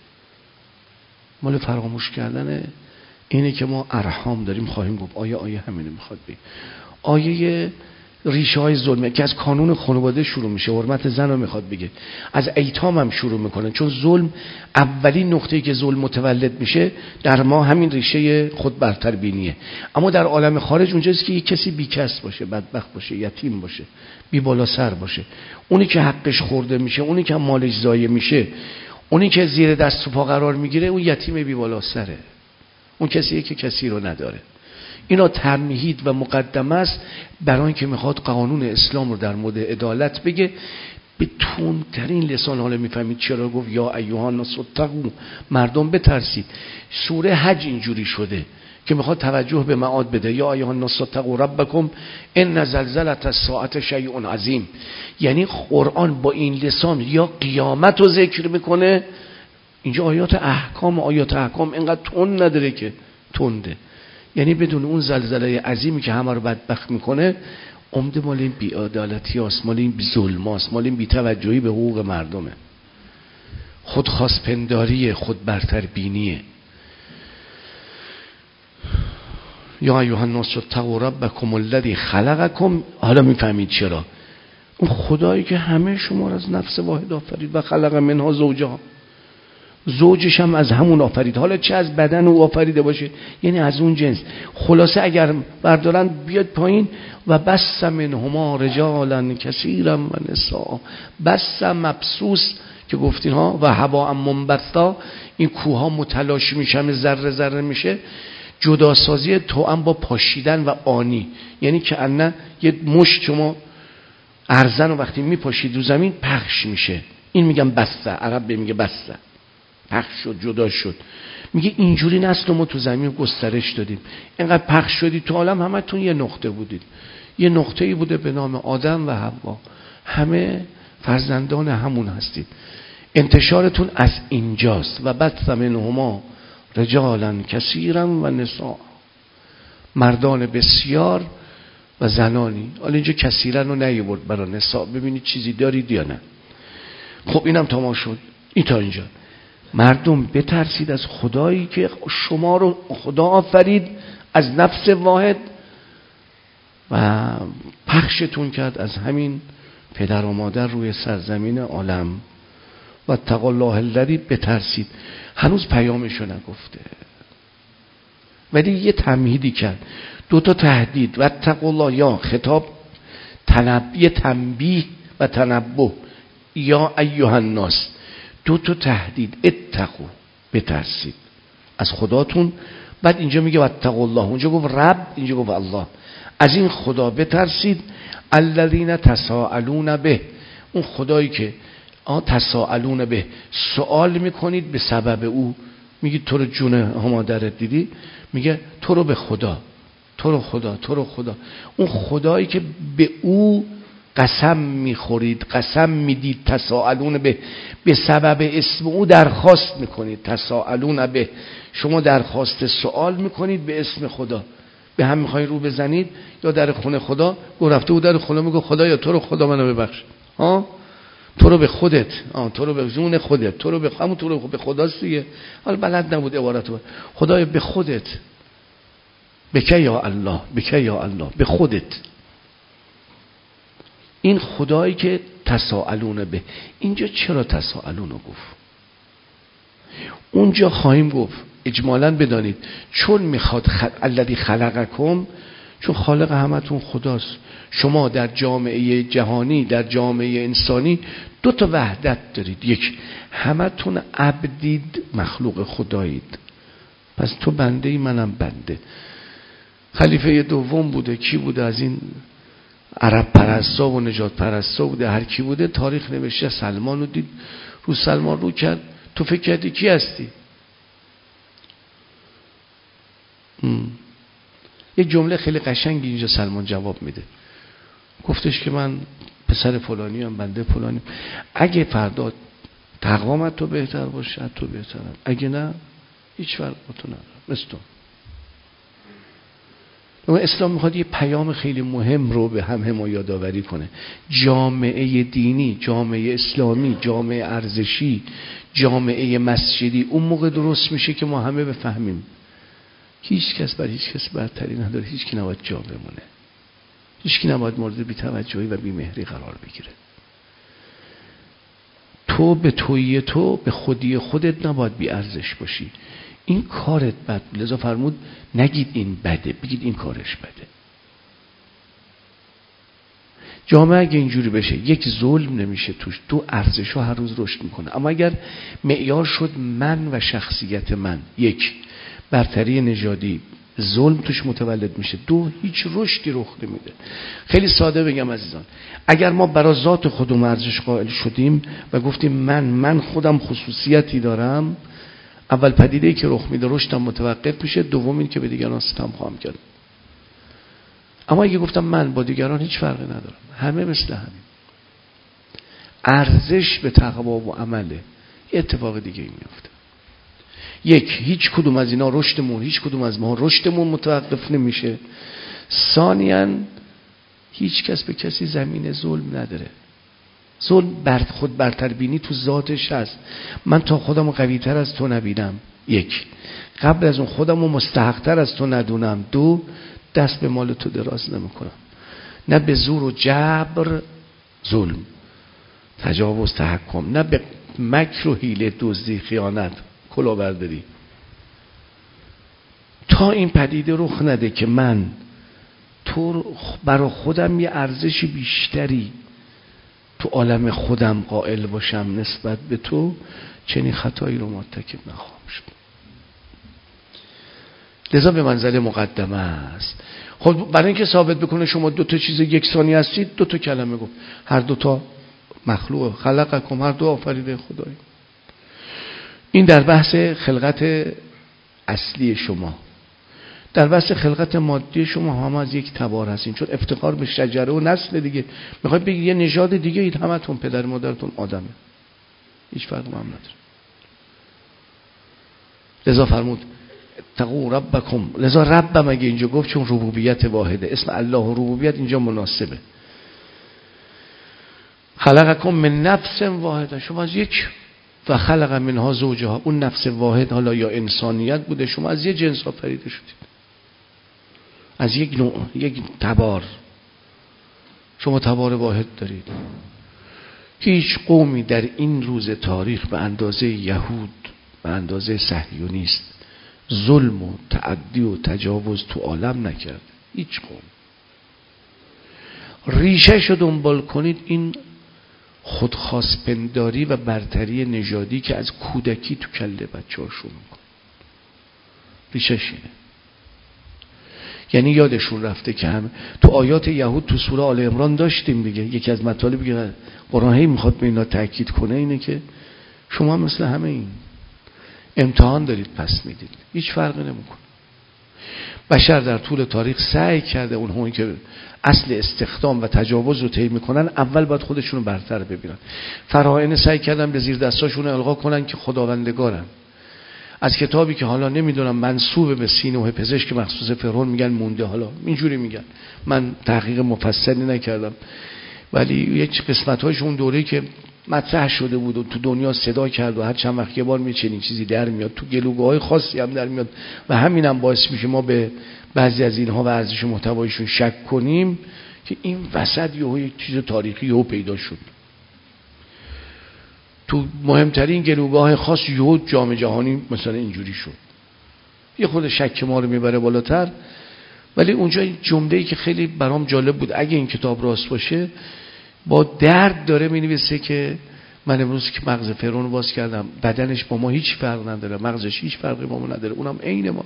مال فراموش کردنه. اینه که ما ارحام داریم. خواهیم گفت آیه آیه همینو میخواد بگه. آیه ریشه های ظلمه که از کانون خانواده شروع میشه، حرمت زن رو میخواد بگه، از ایتام هم شروع میکنه، چون ظلم اولین نقطه‌ای که ظلم متولد میشه در ما همین ریشه خود برتربینیه. اما در عالم خارج اونجاست که یک کسی بیکس باشه، بدبخت باشه، یتیم باشه، بی بالا سر باشه، اونی که حقش خورده میشه، اونی که مالش ضایع میشه، اونی که زیر دست و پا قرار میگیره، اون یتیم بی بالا سره. اون کسیه که کسی رو نداره. اینا تمهید و مقدمه است برای اینکه میخواد قانون اسلام رو در مورد عدالت بگه به تندترین لسان. حالا میفهمید چرا گفت یا ایها الناس اتقوا، مردم بترسید. سوره حج اینجوری شده که میخواد توجه به معاد بده. یا ایها الناس اتقوا ربکم ان زلزله الساعه شیء عظیم. یعنی قرآن با این لسان یا قیامت رو ذکر میکنه. اینجا آیات احکام آیات احکام اینقدر تند نداره که تنده، یعنی بدون اون زلزله عظیمی که همه رو بدبخت میکنه. عمده مال این بی‌عدالتی هست، مال این ظلم هست، مال این بی‌توجهی به حقوق مردمه، خودخواست پنداریه، خود برتر بینیه. یا ایها الناس اتقوا ربکم الذی خلقکم. حالا میفهمید چرا اون خدایی که همه شما را از نفس واحد آفرید و خلق منها زوجها، زوجش هم از همون آفرید. حالا چه از بدن او آفریده باشه، یعنی از اون جنس. خلاصه اگر بردارن بیاد پایین و بس منهما رجالا کثیرا و نساء. بس مبسوس که گفتین ها و هوا منبثا، این کوها متلاشی میشه، ذره ذره میشه. جداسازی توأم با پاشیدن و آنی، یعنی که انه یه مشت شما ارزن و وقتی میپاشید رو زمین پخش میشه. این میگم بسته، عرب میگه بسته، پخش شد، جدا شد. میگه اینجوری نسل ما تو زمین گسترش دادیم، اینقدر پخش شدی تو عالم، همه تون یه نقطه بودید، یه نقطه‌ای بوده به نام آدم و حوا، همه فرزندان همون هستید. انتشارتون از اینجاست. و بث منهما رجالا کثیرا و نساء، مردان بسیار و زنانی. حالا اینجا کثیرا رو نیاورد برای نساء، ببینید چیزی دارید یا نه. خب اینم تمام شد. این تا اینجا. مردم بترسید از خدایی که شما رو خدا آفرید از نفس واحد و پخشتون کرد از همین پدر و مادر روی سرزمین عالم. و اتقوا الله الذی، بترسید. هنوز پیامشو نگفته ولی یه تمهیدی کرد، دو تا تهدید. و اتقوا الله، یا خطاب تنبیه، تنبیه و تنبه. یا ایها الناس، دو تا تهدید. اتقوا، بترسید از خداتون. بعد اینجا میگه و اتقوا الله، اونجا گفت رب، اینجا گفت الله. از این خدا بترسید. الذین تساءلون به، اون خدایی که آه تساءلون به، سوال میکنید به سبب او. میگی تو رو جون مادرت دیدی، میگه تو رو به خدا، تو رو خدا، تو رو خدا. اون خدایی که به او قسم میخورید، قسم میدید. تساءلون به، به سبب اسم او درخواست میکنید. تساءلون به، شما درخواست سوال میکنید به اسم خدا. به هم میخواین رو بزنید یا در خونه خدا. گرفته او در خونه میگه خدایا تو رو خدا منو ببخش، ها تو رو به خودت، آه تو رو به جون خودت، تو رو به همون، تو رو به خداست دیگه. حالا بلد نبود عبارتو. خدایا به خودت، بکه یا الله، بکه یا الله، به خودت. این خدایی که تساءلون به. اینجا چرا تساءلون رو گفت؟ اونجا خواهیم گفت اجمالاً بدانید چون میخواد خل... الذی خلقکم، چون خالق همتون خداست. شما در جامعه جهانی، در جامعه انسانی دو تا وحدت دارید. یک، همتون عبدید، مخلوق خدایید. پس تو بنده ای، منم بنده. خلیفه دوم بوده، کی بوده؟ از این عرب پرستا و نجات پرستا بوده، هر کی بوده. تاریخ نوشته سلمان رو دید، رو سلمان رو کرد. تو فکر کردی کی هستی؟ ام. یک جمله خیلی قشنگی اینجا سلمان جواب میده. گفتش که من پسر فلانی ام، بنده فلانی. اگه فردا تقوامت تو بهتر باشه تو بهترم، اگه نه هیچ فرق با تو نداره، مثل تو. اما اسلام میخواد یه پیام خیلی مهم رو به هم هم یادآوری کنه. جامعه دینی، جامعه اسلامی، جامعه ارزشی، جامعه مسجدی اون موقع درست میشه که ما همه بفهمیم هیچ کس بر هیچ کس برتری نداره، هیچ کی نباید جا بمونه، هیچ کی نباید مورد بی‌توجهی و بی‌مهری قرار بگیره. تو به تویی تو، به خودی خودت نباید بی ارزش باشی. این کارت بد، لذا فرمود نگید این بده، بگید این کارش بده. جامعه اگه اینجوری بشه یک ظلم نمیشه توش، دو ارزش ها هر روز رشد میکنه. اما اگر معیار شد من و شخصیت من، یک برتری نژادی، ظلم توش متولد میشه. دو، هیچ رشدی رخ نمیده. خیلی ساده بگم عزیزان، اگر ما برای ذات خودمون ارزش قائل شدیم و گفتیم من من خودم خصوصیتی دارم، اول پدیده‌ای که رخ میده رشدم متوقف میشه، دوم این که به دیگران ستم خواهم کرد. اما اگه گفتم من با دیگران هیچ فرقی ندارم، همه مثل همین، ارزش به تقوا و عمله، یه اتفاق دیگه ای میفته. یک، هیچ کدوم از اینا رشدمون، هیچ کدوم از ما رشدمون متوقف نمیشه. ثانیاً هیچ کس به کسی زمین ظلم نداره. ظلم بر خود برتر بینی تو ذاتش هست. من تا خودم قوی تر از تو نبینم، یک، قبل از اون خودم مستحق تر از تو ندونم، دو، دست به مال تو دراز نمی کنم، نه به زور و جبر ظلم تجاوز تحکم، نه به مکر و حیله دزدی خیانت کلاهبرداری. تا این پدیده رخ نده که من تو برای خودم یه ارزش بیشتری تو عالم خودم قائل باشم نسبت به تو، چنین خطایی رو مرتکب نخواهم شد. لذا به منزله مقدمه است. خب برای اینکه ثابت بکنه شما دو تا چیز یکسانی هستید، دو تا کلمه گفت، هر دو تا مخلوق، خلقکم، هر دو آفریده خدایی. این در بحث خلقت اصلی شما. در بحث خلقت مادی شما هم از یک تبار هستین، چون افتقار به شجره و نسل دیگه. میخواید بگید یه نژاد دیگه اید، همتون پدر مادرتون آدمه، هیچ فرق هم نداره. لذا فرمود تقوا ربکم. لذا رب مگه اینجا گفت چون ربوبیت واحده، اسم الله و ربوبیت اینجا مناسبه. خلقکم من نفس واحده، شما از یک، و خلق منها زوجها، اون نفس واحد حالا یا انسانیت بوده، شما از یک جنس آفریده شدید، از یک نوع، یک تبار. شما تبار واحد دارید. هیچ قومی در این روز تاریخ به اندازه یهود، به اندازه صهیونیست ظلم و تعدی و تجاوز تو عالم نکرد. هیچ قوم. ریشه‌ش رو دنبال کنید، این خودخواستپنداری و برتری نژادی که از کودکی تو کله بچه‌ها شروع می‌کنه، ریشه‌ش اینه. یعنی یادشون رفته که هم تو آیات یهود تو سوره آل عمران داشتیم دیگه، یکی از مطالبی که قرآن هی میخواد به اینا تاکید کنه اینه که شما مثل همه این امتحان دارید پس میدید، هیچ فرقی نمیکنه. بشر در طول تاریخ سعی کرده اونهایی که اصل استخدام و تجاوز رو طی میکنن اول باید خودشون رو برتر ببینن. فراعنه سعی کردن به زیر دستاشون القا کنن که خداوندگارن. از کتابی که حالا نمیدونم منسوب به سینوه پزشک مخصوص فرعون میگن مونده، حالا اینجوری میگن، من تحقیق مفصلی نکردم، ولی یک قسمت‌هاش اون دوره‌ای که مطرح شده بود و تو دنیا صدا کرد و هر چند وقت یه بار میچنین چیزی در میاد، تو گلوگاه‌های خاصی هم در میاد و همین هم باعث میشه ما به بعضی از اینها و ارزش محتوایشون شک کنیم که این وسط یهو یک چیز تاریخی یهو پیدا شد. تو مهمترین گلوگاه خاص یهو جام جهانی مثلا اینجوری شد. یه خود شک ما رو میبره بالاتر. ولی اونجا جمله‌ای که خیلی برام جالب بود، اگه این کتاب راست باشه، با درد داره می‌نویسه که من امروز که مغز فرعون باز کردم، بدنش با ما هیچ فرق نداره، مغزش هیچ فرقی با ما نداره، اونم عین ما،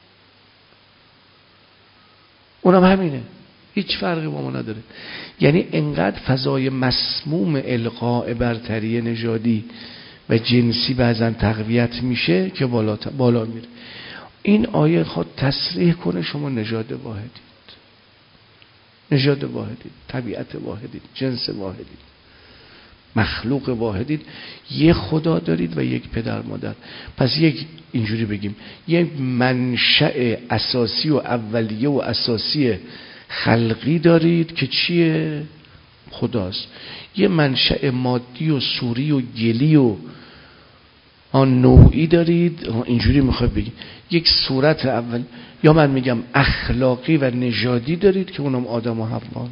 اونم همینه، هیچ فرقی با ما نداره. یعنی انقدر فضای مسموم القاء برتری نژادی و جنسی بعضن تقویت میشه که بالا بالا میره. این آیه خود تصریح کنه شما نژاد واحدید، نژاد واحدید، طبیعت واحدید، جنس واحدید، مخلوق واحدید، یک خدا دارید و یک پدر مادر. پس یک اینجوری بگیم یک منشأ اساسی و اولیه و اساسی خلقی دارید که چیه؟ خداست. یه منشأ مادی و صوری و گلی و آن نوعی دارید، اینجوری میخواد بگیم یک صورت اول، یا من میگم اخلاقی و نژادی دارید که اونم آدم و حوا.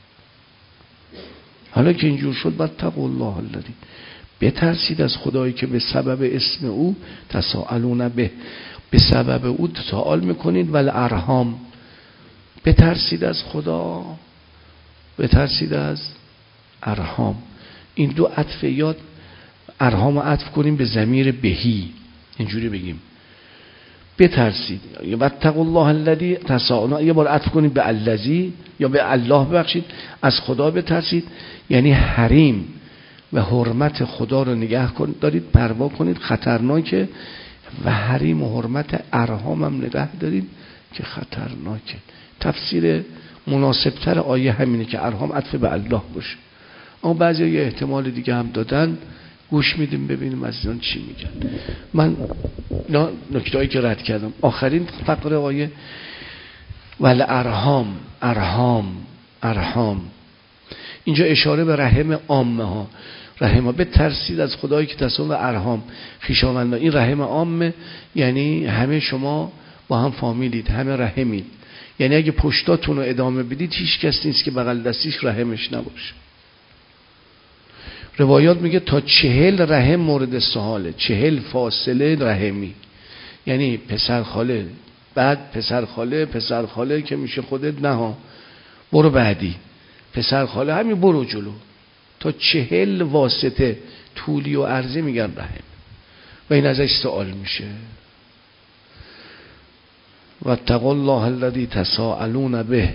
حالا که اینجور شد باید تقوا الله الذی، بترسید از خدایی که به سبب اسم او تساءلون به، به سبب او تساءل میکنید. ول ارحام، بترسید از خدا، بترسید از ارحام. این دو عطف یاد، ارحام عطف کنیم به ضمیر بهی، اینجوری بگیم بترسید. واتقوا الله الذی تساءلون، یه بار عطف کنید به الذی یا به الله، ببخشید، از خدا بترسید، یعنی حریم و حرمت خدا رو نگه کنید، دارید پروا کنید، خطرناکه. و حریم و حرمت ارحام هم نگه دارید که خطرناکه. تفسیر مناسبتر آیه همینه که ارحام عطف به الله باشه، اما بعضی یه احتمال دیگه هم دادن، گوش میدیم ببینیم از اینا چی میگن. من نکتهایی که رد کردم، آخرین فقره آیه ول ارحام، ارحام ارحام اینجا اشاره به رحم عامه ها، رحم ها. به ترسید از خدایی که تصمیم و ارحام خویشاوندان، این رحم عامه، یعنی همه شما با هم فامیلید، همه رحمید، یعنی اگه پشتاتون رو ادامه بدید هیچ کس نیست که بغل دستیش رحمش نباشه. روایات میگه تا چهل رحم مورد سؤاله، چهل فاصله رحمی، یعنی پسر خاله، بعد پسر خاله، پسر خاله که میشه خودت، نه ها برو بعدی، پسر خاله، همین برو جلو، تا چهل واسطه طولی و عرضی میگن رحم. و این ازش سوال میشه. واتقوا الله الذی تساءلون به،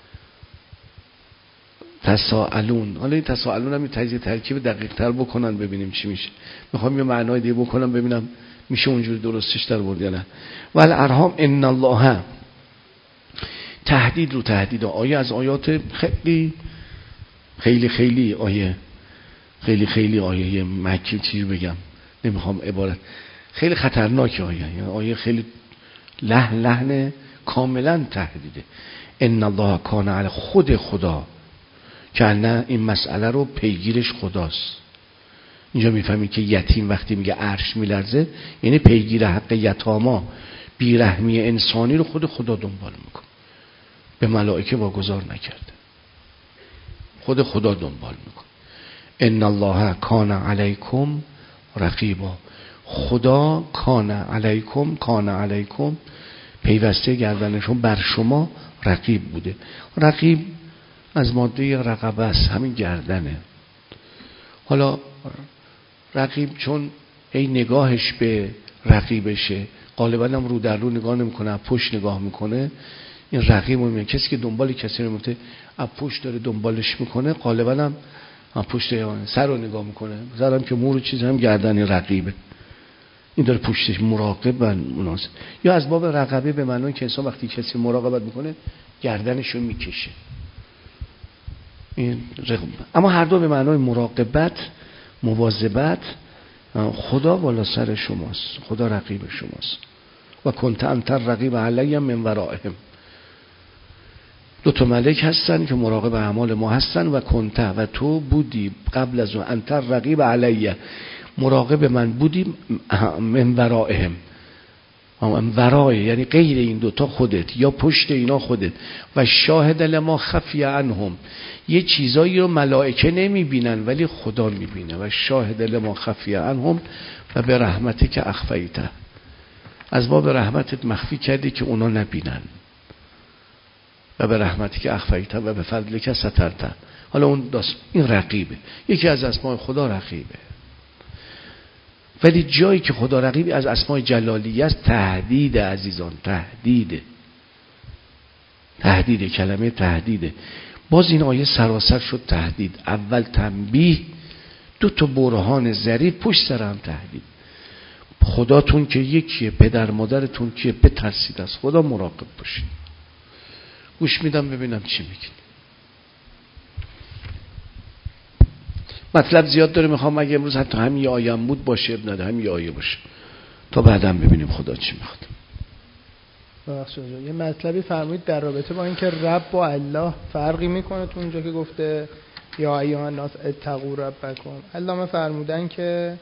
تساءلون، حالا این تساءلون هم تجزیه ترکیب دقیق تر بکنن ببینیم چی میشه. میخوام یه معنای دیگه بکنم ببینم میشه اونجوری درستش در برد یا نه. ول ارحام ان الله، تهدید رو تهدید. آیه از آیات خیلی خیلی خیلی آیه خیلی خیلی آیه مکی، چی بگم نمیخوام عبارت، خیلی خطرناک آیه، یعنی آیه خیلی لحن لحن کاملا تهدیده. ان الله کان علی، خود خدا که نه این مسئله رو پیگیرش خداست. اینجا میفهمی که یتیم وقتی میگه عرش میلرزه یعنی پیگیر حق یتاما، بیرحمی انسانی رو خود خدا دنبال میکنه، به ملائکه واگذار نکرده، خود خدا دنبال میکنه. ان الله کان علیکم رقیبا، خدا کان علیکم، کان علیکم پیوسته گردنشون بر شما رقیب بوده. رقیب از ماده رقبه است، همین گردنه. حالا رقیب چون ای نگاهش به رقیبشه، غالبا هم رو در رو نگاه نمیکنه، پشت نگاه میکنه، این رقیب میگه. کسی که دنبال کسی نمیفته، از پشت داره دنبالش میکنه، غالبا هم از پشت سر رو نگاه میکنه، زرم که مور چیز هم گردن رقیبه، این داره پشتش مراقب و مناسب. یا از باب رقبه به معنی که انسان وقتی کسی مراقبت میکنه گردنشو میکشه، این رقم. اما هر دو به معنای مراقبت، مواظبت. خدا بالا سر شماست، خدا رقیب شماست. و کنت انت رقیب علی من ورائهم، دو تا ملک هستن که مراقب اعمال ما هستن. و کنت، و تو بودی قبل از اون، انت رقیب علی، مراقب من بودی، من ورائهم، ورای یعنی غیر این دوتا خودت یا پشت اینا خودت. و شاهد لما خفی عنهم، یه چیزایی رو ملائکه نمی بینن ولی خدا می بینه. و شاهد لما خفی عنهم و به رحمتی که اخفیته، از باب رحمتت مخفی کردی که اونا نبینن. و به رحمتی که اخفیته و به فضلی که سترته. حالا اون داست، این رقیبه، یکی از اسماء خدا رقیبه. ولی جایی که خدا رقیبی از اسماء جلالیه است، تهدید عزیزان، تهدیده، تهدیده، کلمه تهدیده. باز این آیه سراسر شد تهدید. اول تنبیه، دو تا برهان ظریف، پشت سر هم تهدید. خداتون که یکیه، پدر مادرتون که، بترسید از خدا، مراقب باشید. گوش میدم ببینم چی میگید. مطلب زیاد داره، میخوام اگه امروز حتی همین آیه بود باشه، اب نده همین آیه باشه تا بعدم ببینیم خدا چی میخواد. ببخشید یه مطلبی فرمودید در رابطه با اینکه رب با الله فرقی میکنه. تو اونجا که گفته یا ایها الناس اتقوا ربکم، علامه فرمودن که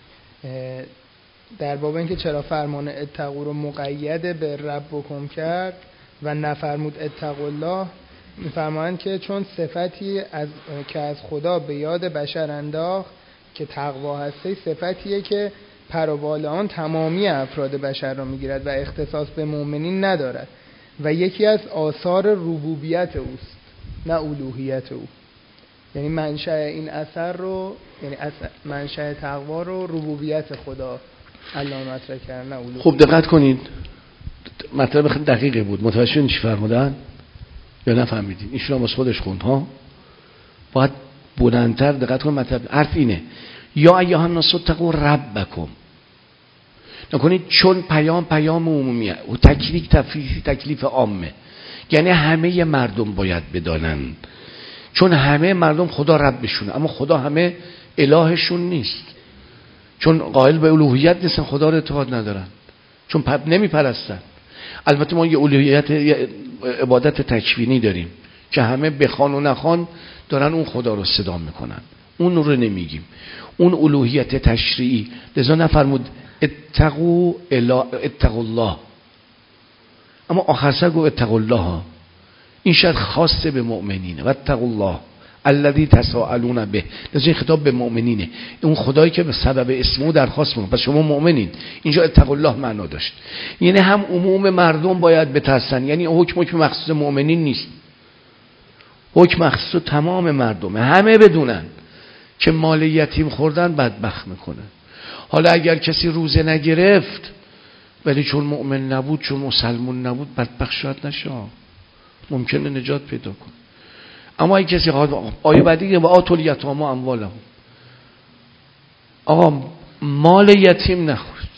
در باب اینکه چرا فرمان اتقوا رو مقید به ربکم کرد و نفرمود اتقوا الله، میفرمایند که چون صفتی از که از خدا به یاد بشر انداخت که تقوا هسته، صفتیه که پروبال آن تمامی افراد بشر را میگیرد و اختصاص به مؤمنین ندارد و یکی از آثار ربوبیت اوست نه الوهیت او. یعنی منشأ این اثر رو، یعنی منشأ تقوا رو ربوبیت خدا علامه مطرح کرد نه الوهیت. خوب دقت کنید، مطلب خیلی دقیقی بود. متوجه شدین چی فرمودن یا نفهمیدین؟ ایشون هم واسه خودش خوند ها. باید بلندتر دقت کن. مطلب حرف اینه یا ایها الناس اتقوا ربکم. نکنید چون پیام پیام عمومیه و تکلیف تکلیف تکلیف عامه، یعنی همه مردم باید بدانن، چون همه مردم خدا ربشونه، اما خدا همه الهشون نیست، چون قائل به الوهیت نیستن، خدا رو اعتقاد ندارن، چون نمی پرستن. البته ما یه الوهیت یه عبادت تکوینی داریم که همه بخوان و نخوان دارن اون خدا رو صدا میکنن، اون رو نمیگیم. اون الوهیت تشریعی. لذا نفرمود اتقوا الا اتقوا الله، اما آخر سر گفت اتقوا الله. این شاید خاصه به مؤمنینه. و اتقوا الله الذی تساءلون به. لذا این خطاب به مؤمنینه، اون خدایی که به سبب اسمو درخواست میکنه. پس شما مؤمنین. اینجا اتقوا الله معنا داشت، یعنی هم عموم مردم باید بترسن، یعنی حکم حکم مخصوص مؤمنین نیست، حکم مخصوص تمام مردمه. همه بدونن که مال یتیم خوردن بدبخت میکنه. حالا اگر کسی روزه نگرفت ولی چون مؤمن نبود، چون مسلمون نبود، بدبخت شاید نشه، ممکنه نجات پیدا کنه. اما این کسی آیه بعدی و آتول یتامی اموالهم، آقا مال یتیم نخورد.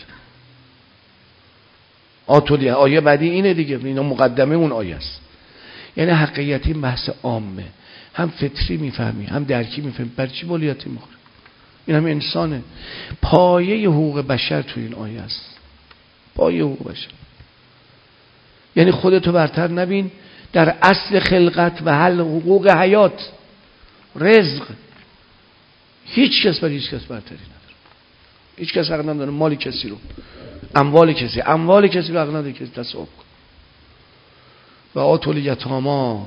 آتول آیه بعدی اینه دیگه، اینا مقدمه اون آیه است. یعنی حق یتیم بحث عامه، هم فطری میفهمی هم درکی میفهمی. برای چی مال یتیم میخوره؟ این هم انسانه. پایه حقوق بشر تو این آیه است، پایه حقوق بشر. یعنی خودتو برتر نبین، در اصل خلقت و حل حقوق حیات، رزق، هیچ کس بر هیچ کس برتری نداره. هیچ کس حق نداره مال کسی رو، اموال کسی اموال کسی رو حق نداره کسی تصاحب کنه. و آتول یتامی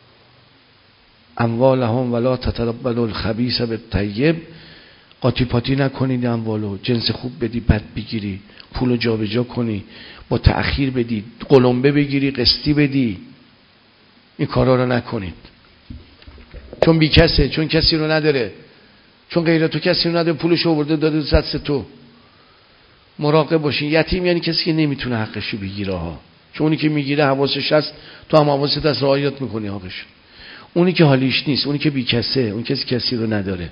اموالهم ولا تتقبلوا الخبیث بالطیب. قاطی پاتی نکنید اموالو، جنس خوب بدی بد بگیری، پولو جابجا کنی، با تأخیر بدی، قلمبه بگیری قسطی بدی، این کارا رو نکنید. چون بی کسه، چون کسی رو نداره، چون غیر تو کسی رو نداره، پولشو آورده داده دست تو. مراقب باشین. یتیم یعنی کسی که نمیتونه حقشو بگیره ها، چون اونی که میگیره حواسش هست، تو هم حواست هست، رعایت میکنی حقشو. اونی که حالیش نیست، اونی که بی کسه، اون کسی کسی رو نداره.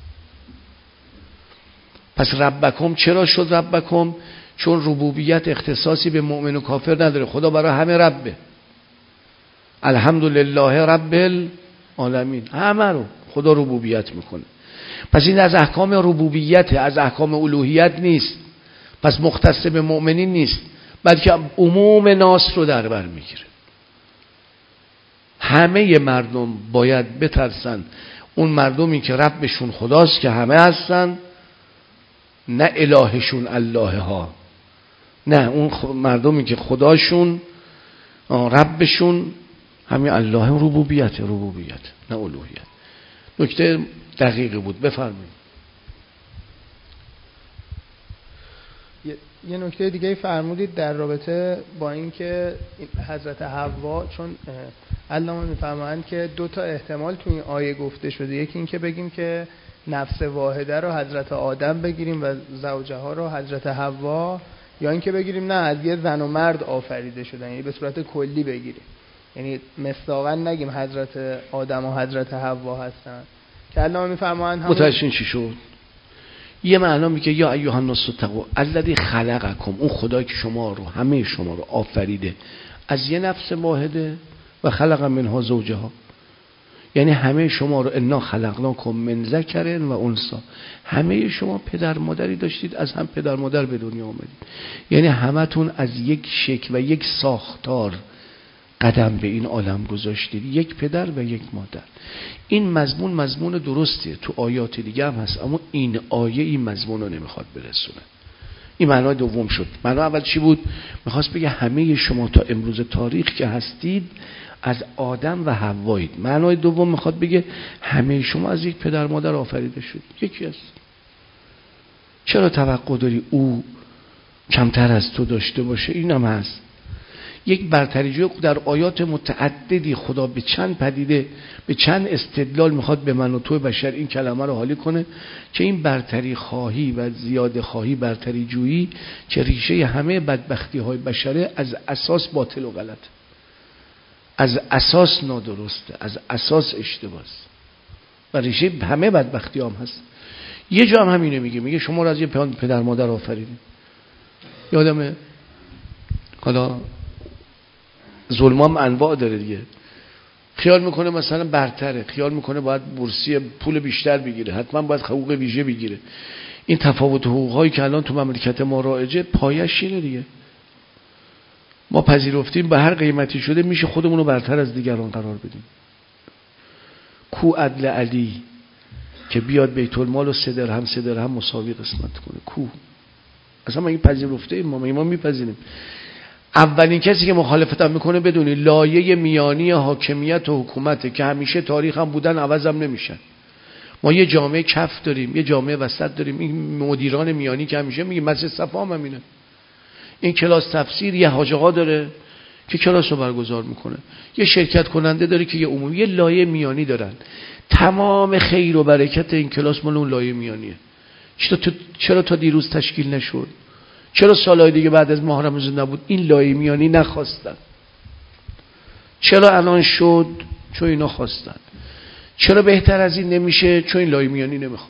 پس ربکم چرا شد ربکم؟ چون ربوبیت اختصاصی به مؤمن و کافر نداره، خدا برای همه ربه. الحمدلله رب العالمین، همه رو خدا ربوبیت میکنه. پس این از احکام ربوبیت، از احکام الوهیت نیست، پس مختص به مؤمنین نیست، بلکه عموم ناس رو در بر میگیره. همه مردم باید بترسن. اون مردمی که ربشون خداست که همه هستن، نه الهشون الله ها، نه اون مردمی که خداشون ربشون همین الله ربوبیت ربوبیت نه الوهیت. نکته دقیقی بود. بفرمایید. یه نکته دیگه فرمودید در رابطه با اینکه حضرت حوا، چون علامه میفرمایند که دو تا احتمال تو این آیه گفته شده، یکی این که بگیم که نفس واحده رو حضرت آدم بگیریم و زوجه ها رو حضرت حوا، یا اینکه بگیریم نه از یه زن و مرد آفریده شدن، یعنی به صورت کلی بگیریم، یعنی مصداقاً نگیم حضرت آدم و حضرت حوا هستن. که علامه میفرمایند همون متوجه چی شد؟ یه معنا میگه یا ایها الناس اتقوا الذی خلقکم، اون خدایی که شما رو، همه شما رو آفریده از یه نفس واحده و خلق منها زوجها، یعنی همه شما رو انا خلقناکم من ذکر و انثی، همه شما پدر مادری داشتید، از هم پدر مادر به دنیا آمدید، یعنی همتون از یک شکل و یک ساختار قدم به این عالم گذاشتید، یک پدر و یک مادر. این مضمون مضمون درستیه، تو آیات دیگه هم هست، اما این آیه این مضمون رو نمیخواد برسونه. این معنای دوم شد. معنای اول چی بود؟ میخواست بگه همه شما تا امروز تاریخ که هستید از آدم و حوایید. معنای دوم میخواد بگه همه شما از یک پدر مادر آفریده شد، یکی است. چرا توقع داری او کمتر از تو داشته باشه؟ اینم هست. یک برتریجوی در آیات متعددی خدا به چند پدیده به چند استدلال میخواد به من و تو بشر این کلمه رو حالی کنه که این برتری خواهی و زیاده خواهی برتری جویی که ریشه همه بدبختی های بشره از اساس باطل و غلط، از اساس نادرسته، از اساس اشتباهه و ریشه همه بدبختی هم هست. یه جا هم همینه میگه، میگه شما رو از یه پدر مادر آفریدیم. یادمه حالا ظلم هم انواع داره دیگه، خیال میکنه مثلا برتره، خیال میکنه باید بورسی پول بیشتر بگیره، حتما باید حقوق ویژه بگیره. این تفاوت حقوق هایی که الان تو مملکت ما رایجه پایش اینه دیگه. ما پذیرفتیم به هر قیمتی شده میشه خودمون رو برتر از دیگران قرار بدیم. کو عدل علی که بیاد بیت المال و سه درهم سه درهم مساوی قسمت کنه؟ کو؟ اصلا ما این پذیرفته ایم، ما ما میپذیریم. اولین کسی که مخالفت هم میکنه بدونی لایه میانی حاکمیت و حکومته که همیشه تاریخ هم بودن، عوض هم نمیشن. ما یه جامعه کف داریم، یه جامعه وسط داریم. این مدیران میانی که همیشه میگه مسجد صفا هم همینه. این کلاس تفسیر یه حاج آقا داره که کلاس رو برگزار میکنه، یه شرکت کننده داره که یه عمومی، یه لایه میانی دارن. تمام خیر و برکت این کلاس مال اون لایه میانیه. چرا تا چرا تا دیروز تشکیل نشد؟ چرا سالهای دیگه بعد از ماه رمضان نبود؟ این لایه میانی نخواستن. چرا الان شد؟ چون اینا خواستن. چرا بهتر از این نمیشه؟ چون این لایه میانی نمیخواد.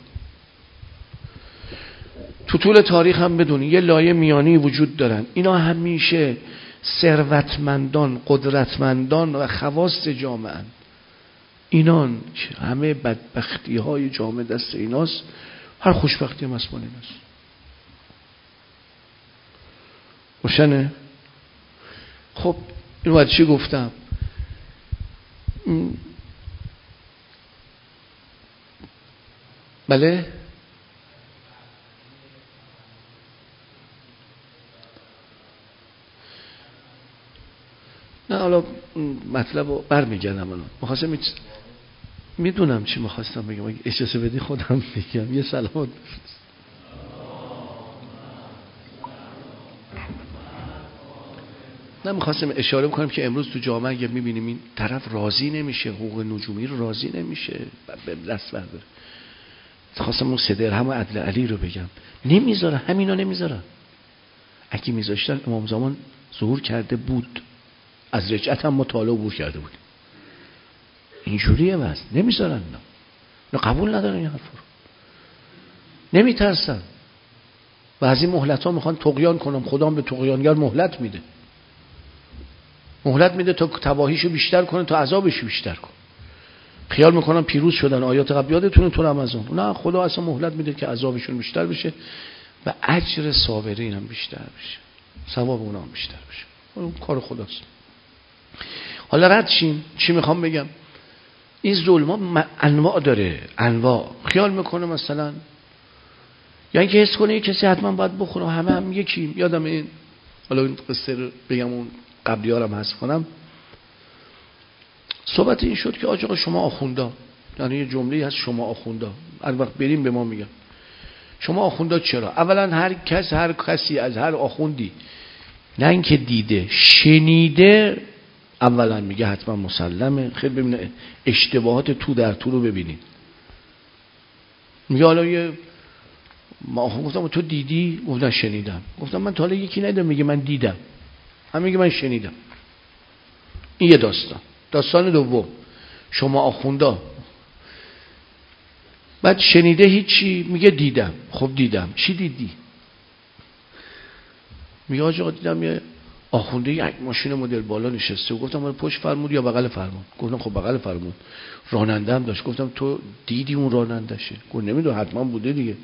تو طول تاریخ هم بدونی یه لایه میانی وجود دارن، اینا همیشه ثروتمندان، قدرتمندان و خواص جامعه ان. اینان همه بدبختی های جامعه دست ایناست، هر خوشبختی هم از مال ایناست. روشنه؟ خب اینو باید چی گفتم؟ بله؟ نه حالا مطلب رو برمیگردم. الان میخواستم می... میدونم چی میخواستم بگم، اجازه بدی خودم بگم. یه سلام. نه میخواستم اشاره بکنم که امروز تو جامعه اگه میبینیم این طرف راضی نمیشه، حقوق نجومی رو راضی نمیشه، به دست برداره. خواستم اون سه درهم عدل علی رو بگم، نمیذاره، همینا نمیذاره. اگه میذاشتن امام زمان ظهور کرده بود، از رجعت هم مطالعه عبور کرده بود. اینجوریه واسه نمیذارن، نه قبول ندارن این حرف رو، نمیترسن. و از این مهلت ها میخوان طغیان کنم. خدا هم به طغیانگر مهلت میده، مهلت میده تا تباهیشو بیشتر کنه، تا عذابشو بیشتر کنه. خیال میکنن پیروز شدن. آیات قبل یادتونه تو رمضان، نه خدا اصلا مهلت میده که عذابشون بیشتر بشه و اجر صابرین هم بیشتر بشه، ثواب اونها هم بیشتر بشه. اون کار خداست. حالا رد شیم. چی میخوام بگم؟ این ظلم انواع داره، انواع. خیال میکنه مثلا یا اینکه حس کنه کسی حتما باید بخوره، همه هم یکیم. یادم این حالا این قصه رو بگم، اون قبلی ها رو هم حذف کنم. صحبت این شد که آقا شما آخوندا، یعنی یه جمله هست شما آخوندا، هر وقت بریم به ما میگن شما آخوندا. چرا؟ اولا هر کس هر کسی از هر آخوندی نه اینکه دیده، شنیده، اولا میگه حتما مسلمه. خیلی ببینه اشتباهات تو در تو رو ببینید. میگه حالا یه ما گفتم تو دیدی؟ گفتم شنیدم. گفتم من تا حالا یکی ندیدم میگه من دیدم، هم میگه من شنیدم. این یه داستان. داستان دوم، شما آخوندا بعد شنیده هیچی، میگه دیدم. خب دیدم، چی دیدی؟ میگه آقا دیدم یه آخونده یک ماشین مدل بالا نشسته و گفتم ولی پشت فرمود یا بغل فرمود؟ گفتم خب بغل فرمود. راننده هم داشت. گفتم تو دیدی اون راننده شه؟ گفت نمیدونم، حتما بوده دیگه.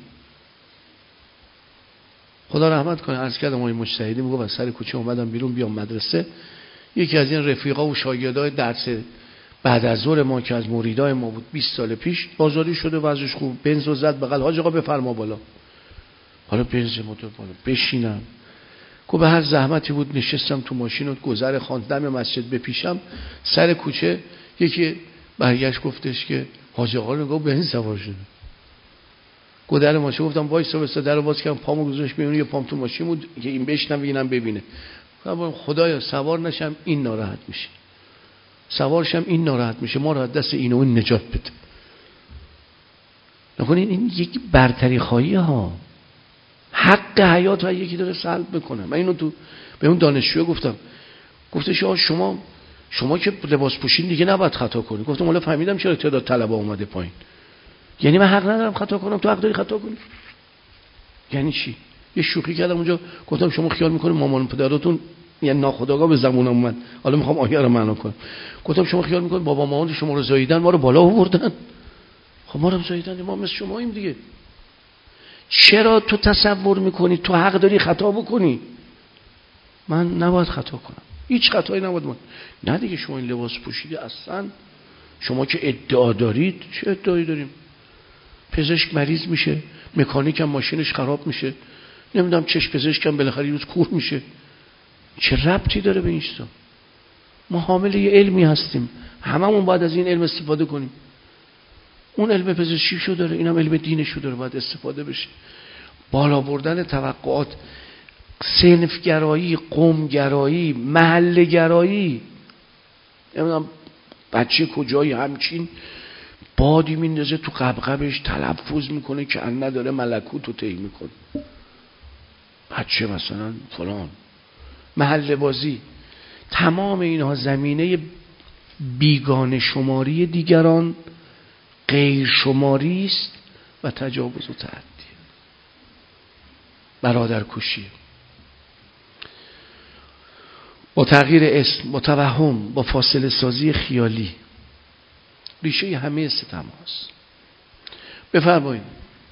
خدا رحمت کنه. عرض کردم ما این مجتهدی میگه از سر کوچه اومدم بیرون بیام مدرسه، یکی از این رفیقا و شاگردای درس بعد از ظهر ما که از مریدای ما بود بیست سال پیش، بازاری شده وضعش خوب، بنزو زد بغل. حاج آقا بفرما بالا. حالا بنز موتور بالا بشینم. گفت به هر زحمتی بود نشستم تو ماشین و گذر خواندم مسجد بپیشم، سر کوچه یکی برگشت گفتش که حاج آقا رو گفت بنز سوار شده. گفت در ماشین. گفتم وایسا واسه در باز کردم، پامو گذاشت بیرون، یه پام تو ماشین بود که این بشنوه اینم ببینه. خدایا سوار نشم این ناراحت میشه، سوار شم این ناراحت میشه، ما را دست اینو این نجات بده. نکنین این یک برتری خواهی ها، حق حیات رو یکی داره سلب میکنه. من اینو تو به اون دانشجو گفتم، گفتش آقا شما شما که لباس پوشین دیگه نباید خطا کنی. گفتم حالا فهمیدم چرا تعداد طلبه اومده پایین. یعنی من حق ندارم خطا کنم، تو حق داری خطا کنی؟ یعنی چی؟ یه شوخی کردم اونجا، گفتم شما خیال میکنید مامان پدراتون، یعنی ناخودآگاه به زبونم اومد، حالا میخوام آیه رو معنا کنم. گفتم شما خیال میکنید بابا مامان شما رو زاییدن ما رو بالا آوردن؟ خب ما رو زاییدن، ما مثل شماییم دیگه. چرا تو تصور میکنی تو حق داری خطا بکنی؟ من نباید خطا کنم، هیچ خطایی نباید من. نه دیگه شما این لباس پوشیدی اصلا، شما که ادعا دارید، چه ادعایی داریم؟ پزشک مریض میشه، مکانیک هم ماشینش خراب میشه، نمیدونم چش پزشک هم بالاخره روز کور میشه، چه ربطی داره به این چیزا؟ ما حامل یه علمی هستیم، هممون باید از این علم استفاده کنیم. اون علم پزشکیشو داره، اینم علم دینشو داره، باید استفاده بشه. بالا بردن توقعات، صنف‌گرایی، قوم‌گرایی، محله‌گرایی، نمیدونم بچه کجایی همچین بادی میندازه تو قبقبش، تلفظ میکنه که ان نداره ملکوت رو طی میکنه. بچه مثلا فلان، محله بازی، تمام اینها زمینه بیگانه شماری دیگران، غیر شماری است و تجاوز و تعدی، برادرکشی. با تغییر اسم، با توهم، با فاصله سازی خیالی، ریشه همه ستم هاست. بفرمایید.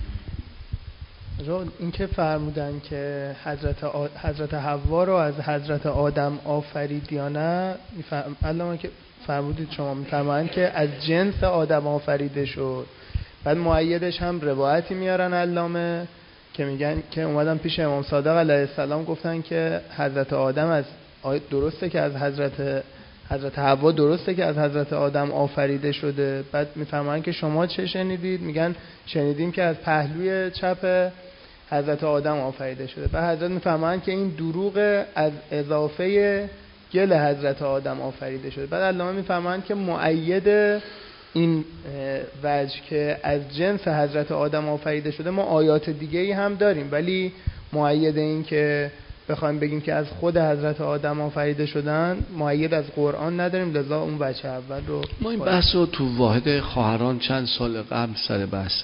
این که فرمودن که حضرت, آ... حضرت حوا رو از حضرت آدم آفرید یا نه، میفرم... علامه که فرمودید شما میفرمایند که از جنس آدم آفریده شد. بعد مؤیدش هم روایتی میارن علامه که میگن که اومدن پیش امام صادق علیه السلام گفتن که حضرت آدم از درسته که از حضرت حضرت حوا درسته که از حضرت آدم آفریده شده. بعد میفرمایند که شما چه شنیدید؟ میگن شنیدیم که از پهلوی چپ حضرت آدم آفریده شده. بعد حضرت میفرمایند که این دروغ، از اضافه گل حضرت آدم آفریده شده. بعد علامه میفرمایند که مؤید این وجه که از جنس حضرت آدم آفریده شده ما آیات دیگه ای هم داریم، ولی مؤید این که بخوایم بگیم که از خود حضرت آدم آفریده شدن مؤید از قرآن نداریم، لذا اون وجه اول رو ما این بحث رو تو واحد خواهران چند سال قبل سر بحث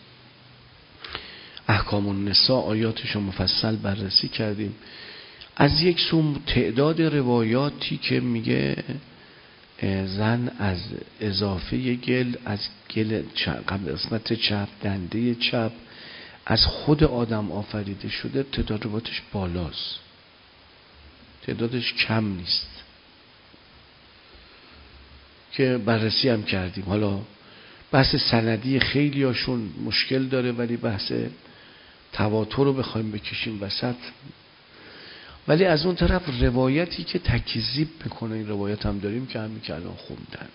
احکام النساء آیاتش رو مفصل بررسی کردیم. از یک سو تعداد روایاتی که میگه زن از اضافه گل، از گل قبل قسمت چپ، دنده چپ، از خود آدم آفریده شده، تعداد روایاتش بالاست، تعدادش کم نیست که بررسی هم کردیم. حالا بحث سندی خیلی هاشون مشکل داره، ولی بحث تواتر رو بخوایم بکشیم وسط. ولی از اون طرف روایتی که تکذیب میکنه، این روایت هم داریم که همین که الان خوندن.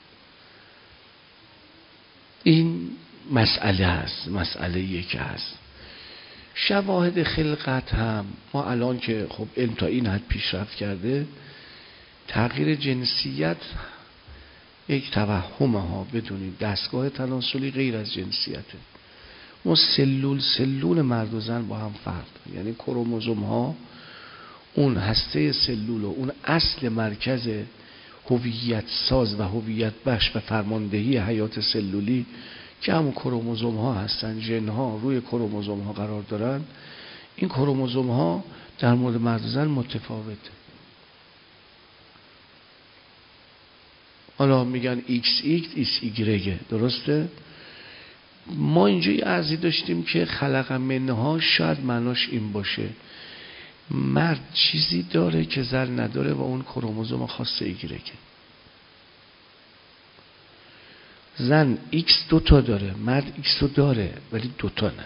این مسئله هست، مسئله یک هست. شواهد خلقت هم ما الان که خب علم تا این حد پیشرفت کرده، تغییر جنسیت یک توهم ها، بدونید دستگاه تناسلی غیر از جنسیته. ما سلول سلول مرد و زن با هم فرق داره، یعنی کروموزوم ها اون هسته سلول و اون اصل مرکز هویت ساز و هویت بخش و فرماندهی حیات سلولی که همون کروموزوم ها هستن، ژن ها روی کروموزوم ها قرار دارن. این کروموزوم ها در مورد مرد و زن متفاوته. حالا میگن ایکس ایکس ایکس ایگرگه، درسته؟ ما اینجا یه عرضی داشتیم که خلق منها شاید معناش این باشه مرد چیزی داره که زن نداره و اون کروموزوم خاص ایگرگه. زن ایکس دوتا داره، مرد ایکس رو داره ولی دوتا نداره.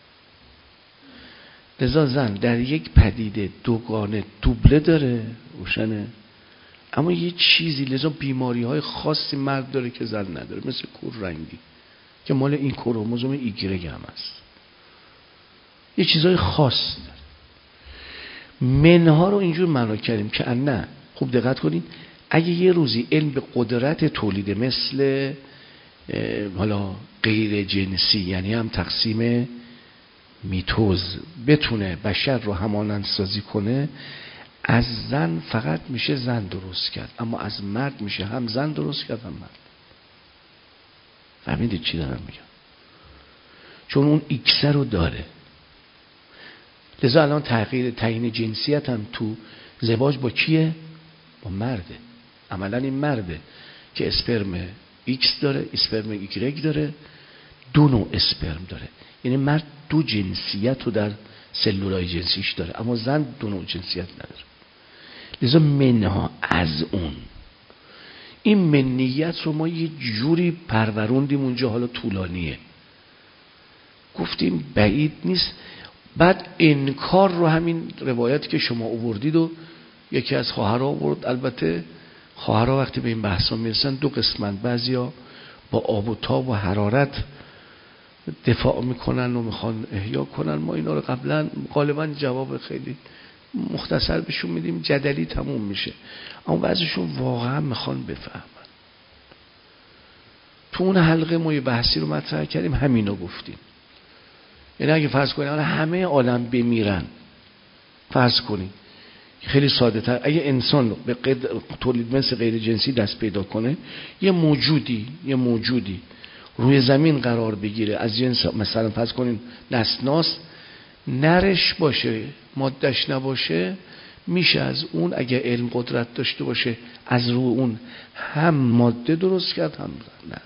لذا زن در یک پدیده دوگانه دوبله داره، روشنه، اما یه چیزی، لذا بیماری های خاصی مرد داره که زن نداره، مثل کور رنگی که مال این کروموزوم ایگرگ هم هست. یه چیزای خاص داره. منها رو اینجور معنا کردیم که نه. خوب دقت کنین، اگه یه روزی علم به قدرت تولید مثل حالا غیر جنسی، یعنی هم تقسیم میتوز، بتونه بشر رو همانند سازی کنه، از زن فقط میشه زن درست کرد، اما از مرد میشه هم زن درست کرد هم مرد. فهمیدید چی دارم میگم؟ چون اون ایکسه رو داره. لذا الان تغییر تعیین جنسیت هم تو ازدواج با کیه؟ با مرده. عملا این مرده که اسپرم ایکس داره، اسپرم ایگرگ داره، دو نوع اسپرم داره. یعنی مرد دو جنسیت رو در سلولای جنسیش داره، اما زن دو نوع جنسیت نداره. لذا منها از اون این منیت رو ما یه جوری پروروندیم اونجا، حالا طولانیه، گفتیم بعید نیست. بعد انکار رو همین روایتی که شما آوردید و یکی از خواهرها آورد. البته خواهرها وقتی به این بحثا میرسن دو قسمت، بعضیا با آب و تاب و حرارت دفاع میکنن و میخوان احیا کنن. ما اینا رو قبلا غالبا جواب خیلی مختصر بهشون میدیم، جدلی تموم میشه، اما بعضیشون واقعا میخوان بفهمن. تو اون حلقه ما یه بحثی رو مطرح کردیم، همینو گفتیم. یعنی اگه فرض کنیم همه عالم بمیرن، فرض کنیم خیلی ساده تر، اگه انسان به قدر تولید مثل غیر جنسی دست پیدا کنه، یه موجودی یه موجودی روی زمین قرار بگیره از جنس مثلا فرض کنیم نسناس، نرش باشه مادهش نباشه، میشه از اون اگه علم قدرت داشته باشه از روی اون هم ماده درست کرد هم نر.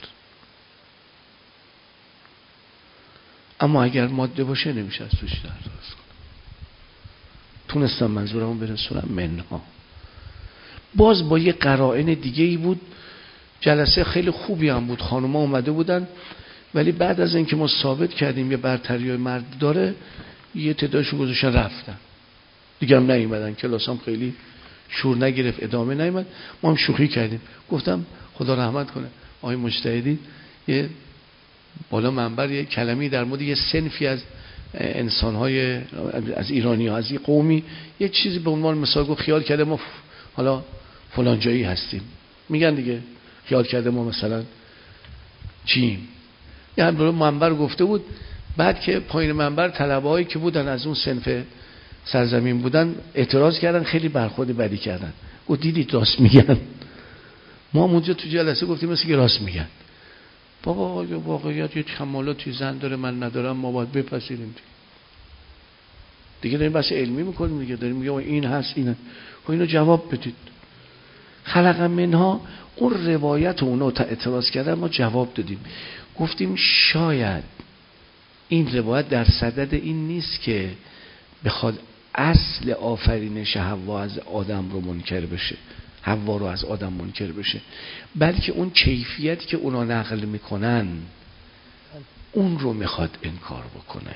اما اگر ماده باشه نمیشه از توش نر درست کنه. تونستم منظورمو برسونم. منها باز با یه قرائن دیگه ای بود. جلسه خیلی خوبی هم بود، خانوما اومده بودن، ولی بعد از اینکه ما ثابت کردیم یه برتری مرد داره، یه تعدادشو گذاشتن رفتن دیگه، هم نیومدن. کلاس هم خیلی شور نگرفت، ادامه نیومد. ما هم شوخی کردیم، گفتم خدا رحمت کنه آقای مجتهدی یه بالا منبر یه کلمی در مورد یه صنفی از انسان‌های از ایرانی ها، از یه قومی، یه چیزی به عنوان مثال گفت، خیال کرده ما حالا فلان جایی هستیم. میگن دیگه خیال کرده ما مثلا چیم. یعنی برای منبر گفته بود. بعد که پایین منبر طلبه‌هایی که بودن از اون صنف سرزمین بودن اعتراض کردن، خیلی برخورد بدی کردن. گفت دیدید راست میگن. ما اونجا تو جلسه گفتیم مثل که راست میگن. بابا واقعیت یه کمالاتی زن داره من ندارم، ما باید بپذیریم دیگه. دیگه داریم بحث علمی میکنیم دیگه، داریم میگیم این هست اینه. خب اینو جواب بدید. خلق منها اون روایت اونو تا اعتراض کردن ما جواب دادیم، گفتیم شاید این روایت در صدد این نیست که بخواد اصل آفرینش حوا از آدم رو منکر بشه، حوا رو از آدم منکر بشه، بلکه اون کیفیتی که اونا نقل میکنن اون رو میخواد انکار بکنه،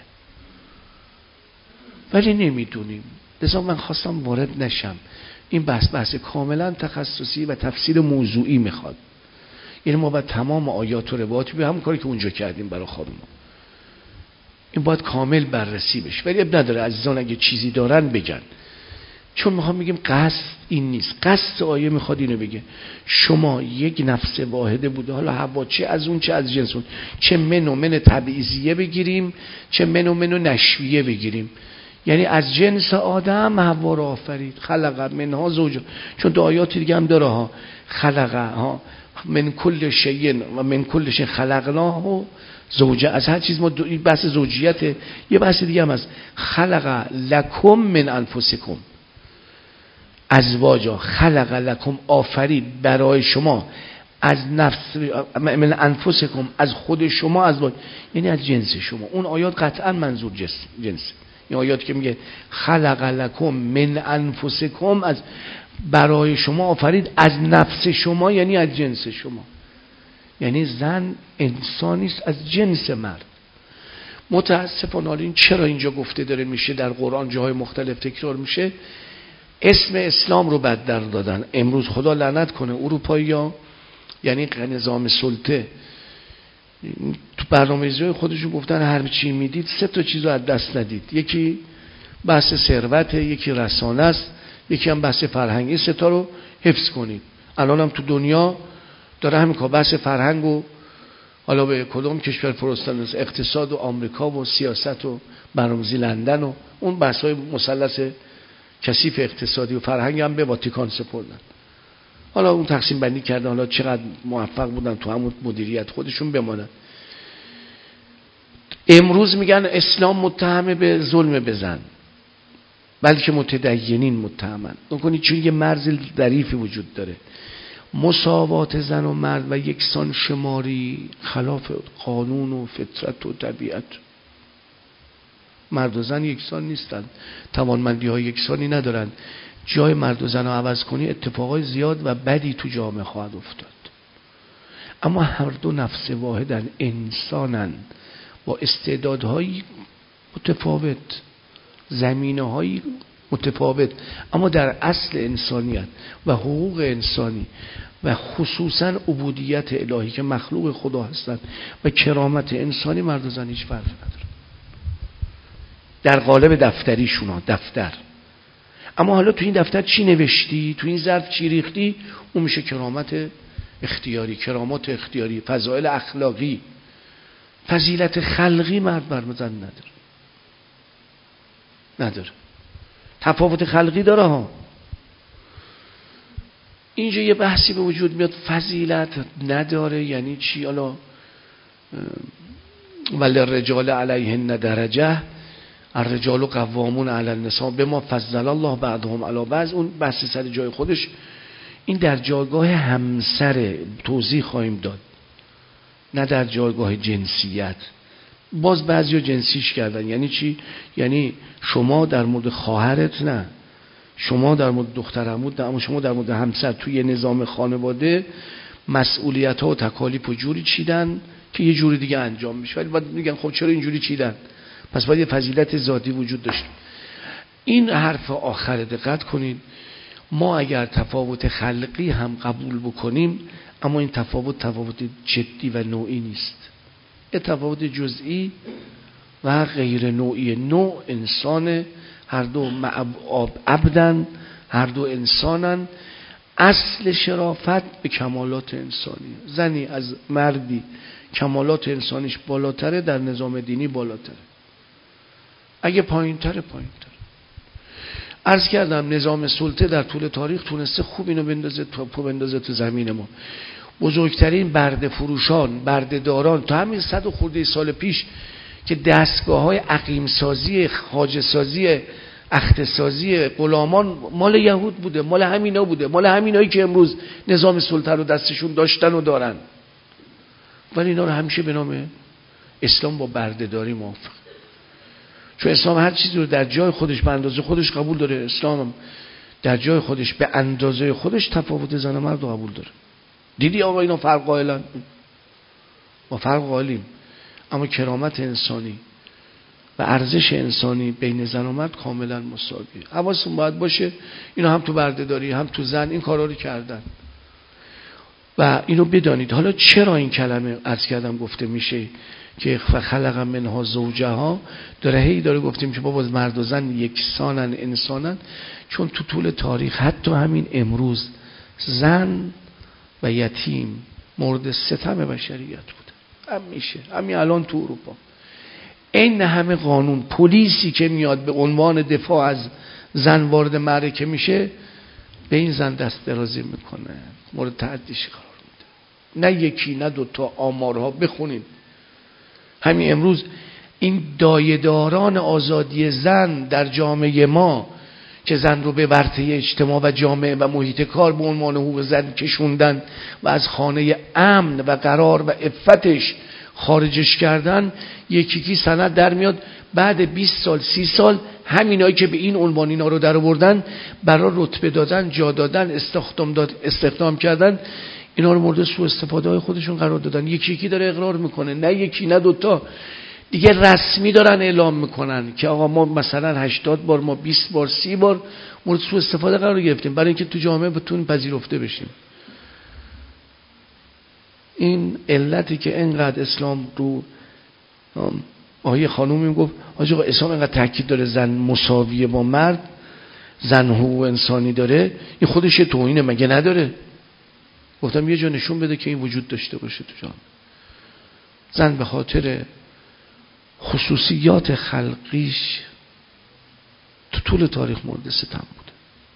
ولی نمیدونیم. لذا من خواستم وارد نشم. این بحث بحث کاملا تخصصی و تفسیر موضوعی میخواد. یعنی ما باید تمام آیات و روایات به همون کاری که اونجا کردیم برای خانوما، این باید کامل بررسی بشه. ولی اب نداره عزیزان اگه چیزی دارن بگن، چون میخوام بگیم قصد این نیست. قصد آیه میخواد اینو بگه شما یک نفس واحده بوده، حالا حوا چه از اون چه از جنس اون، چه من و من تبعیضیه بگیریم چه من و من نشویه بگیریم، یعنی از جنس آدم حوا رو آفرید. خلق منها زوج، چون دو آیات دیگه هم داره ها، خلق ها من کل شیء و من کل شیء خلقناه زوجه، از هر چیز ما دو... بحث زوجیته. یه بحث دیگه هم هست، خلق لکم من انفسکم ازواجا، خلق لکم آفرید برای شما از نفس من انفسکم از خود شما ازواج، یعنی از جنس شما. اون آیات قطعا منظور جنس جنس این آیات که میگه خلق لکم من انفسکم از برای شما آفرید از نفس شما، یعنی از جنس شما. یعنی زن انسانیست از جنس مرد. متاسفانه این چرا اینجا گفته داره میشه، در قرآن جاهای مختلف تکرار میشه، اسم اسلام رو بد در دادن. امروز خدا لعنت کنه اروپایی‌ها، یعنی نظام سلطه تو برنامه‌ریزی خودشون گفتن هر چی میدید سه تا چیز رو از دست ندید. یکی بحث ثروت، یکی رسانه است، یکی هم بحث فرهنگی. ستا رو حفظ کنید. الان هم تو دنیا داره همین که بحث فرهنگ و حالا به کدوم کشور فرستادن، اقتصاد و آمریکا و سیاست و برنامه‌ریزی لندن و اون بحث‌های مثلث کثیف اقتصادی و فرهنگ هم به واتیکان سپردن. حالا اون تقسیم بندی کردن، حالا چقدر موفق بودن تو همون مدیریت خودشون بمانن. امروز میگن اسلام متهم به ظلم بزن، بلکه متدینین متهمن. نکنید چون یه مرز ظریفی وجود داره. مساوات زن و مرد و یکسان شماری خلاف قانون و فطرت و طبیعت. مرد و زن یکسان نیستن، توانمندی های یکسانی ندارن. جای مرد و زن رو عوض کنی اتفاقای زیاد و بدی تو جامعه خواهد افتاد. اما هر دو نفس واحدن، انسانن با استعدادهای متفاوت، زمینه‌های متفاوت، اما در اصل انسانیت و حقوق انسانی و خصوصا عبودیت الهی که مخلوق خدا هستند و کرامت انسانی، مرد و زن هیچ فرقی نداره در قالب دفتریشون. دفتر. اما حالا تو این دفتر چی نوشتی، تو این ظرف چی ریختی، اون میشه کرامت اختیاری، کرامات اختیاری، فضائل اخلاقی. فضیلت خلقی مرد بر زن نداره. نداره. تفاوت خلقی داره ها. اینجا یه بحثی به وجود میاد، فضیلت نداره یعنی چی؟ حالا ولی الرجال علیهن درجه، الرجال قوامون علی النساء بما فضل الله بعضهم علی بعض. اون بحث سر جای خودش، این در جایگاه همسر توضیح خواهیم داد، نه در جایگاه جنسیت. باز بعضیا جنسیش کردن. یعنی چی؟ یعنی شما در مورد خواهرت نه، شما در مورد دختر عموت نه، اما شما در مورد همسر توی نظام خانواده مسئولیت ها و تکالیف و جوری چیدن که یه جوری دیگه انجام میشه. ولی بعد میگن خب چرا اینجوری چیدن؟ پس باید یه فضیلت ذاتی وجود داشت. این حرف آخر دقت کنید. ما اگر تفاوت خلقی هم قبول بکنیم، اما این تفاوت تفاوت جدی و نوعی نیست. یه تفاوت جزئی و غیر نوعی. نوع انسان، هر دو عبدن، هر دو انسانن. اصل شرافت به کمالات انسانی. زنی از مردی کمالات انسانیش بالاتره، در نظام دینی بالاتره. اگه پایین تره پایین تره. عرض کردم نظام سلطه در طول تاریخ تونسته خوب اینو بندازه تو پا بندازه تو زمین ما. بزرگترین برده فروشان، برده داران تا همین صد و خورده سال پیش که دستگاه های عقیم سازی، خواجه سازی، اختصازی غلامان مال یهود بوده، مال همینا بوده، مال همینایی که امروز نظام سلطه رو دستشون داشتن و دارن. ولی اینا رو همیشه به نام اسلام با برده داری موافق. چون اسلام هر چیزی رو در جای خودش به اندازه خودش قبول داره. اسلام هم در جای خودش به اندازه خودش تفاوت زن و مرد رو قبول داره. دیدی آقا اینا فرق قائلن؟ ما فرق قائلیم، اما کرامت انسانی و ارزش انسانی بین زن و مرد کاملا مساویه. حواستون باید باشه اینا هم تو بردهداری هم تو زن این کارا رو کردن و اینو بدانید. حالا چرا این کلمه عرض کردم گفته میشه که خلق منها زوجها، داره هی داره گفتیم که بابا مرد و زن یکسانن، انسانن. چون تو طول تاریخ حتی همین امروز زن و یتیم مورد ستم بشریت بوده. همیشه، همین الان تو اروپا این همه قانون، پلیسی که میاد به عنوان دفاع از زن وارد معرکه میشه به این زن دست درازی میکنه، مورد تعدیش قرار میده. نه یکی نه دوتا، آمارها بخونید. همین امروز این دایه‌داران آزادی زن در جامعه ما که زن رو به ورطه اجتماع و جامعه و محیط کار به عنوان حقوق زن کشوندن و از خانه امن و قرار و عفتش خارجش کردن، یکی یکی سند در میاد بعد بیست سال سی سال همینایی که به این عنوان اینا رو در آوردن، برای رتبه دادن، جا دادن، استخدام داد استخدام کردن، اینا رو مورد سوء استفاده های خودشون قرار دادن. یکی یکی داره اقرار میکنه، نه یکی نه دوتا، دیگه رسمی دارن اعلام میکنن که آقا ما مثلا هشتاد بار، ما بیست بار، سی بار مورد سوء استفاده قرار گرفتیم برای اینکه تو جامعه بتونیم پذیرفته بشیم. این علتی که انقدر اسلام رو آیه خانومی میگفت آقا اسلام اینقدر تاکید داره زن مساویه با مرد، زن حقوق انسانی داره، این خودش توهینه مگه نداره؟ گفتم یه جا نشون بده که این وجود داشته باشه تو جامعه. زن به خاطر خصوصیات خلقیش تو طول تاریخ مورد ستم بوده،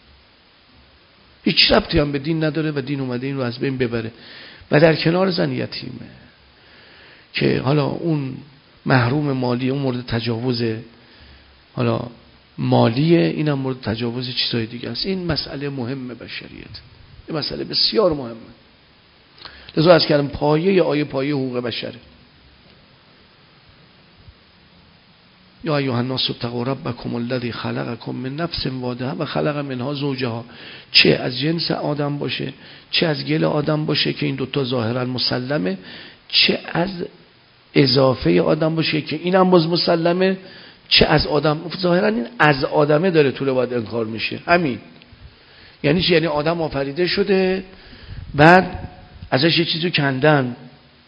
هیچ ربطی هم به دین نداره و دین اومده این رو از بین ببره. و در کنار زن یتیمه که حالا اون محروم مالی، اون مورد تجاوز حالا مالیه، این هم مورد تجاوز چیزهای دیگه است. این مسئله مهمه بشریت، این مسئله بسیار مهمه. لذا از کردم پایه آیه پایه حقوق بشره. یا ایها الناس اتقوا ربکم الذی خلقکم من نفس واحده و خلق منها زوجها، چه از جنس آدم باشه چه از گل آدم باشه که این دوتا ظاهرا مسلمه، چه از اضافه آدم باشه که این هم باز مسلمه، چه از آدم. ظاهرا این از آدمه داره طول باید انکار میشه. همین یعنی چی؟ یعنی آدم آفریده شده بعد ازش یه چیزی کندن،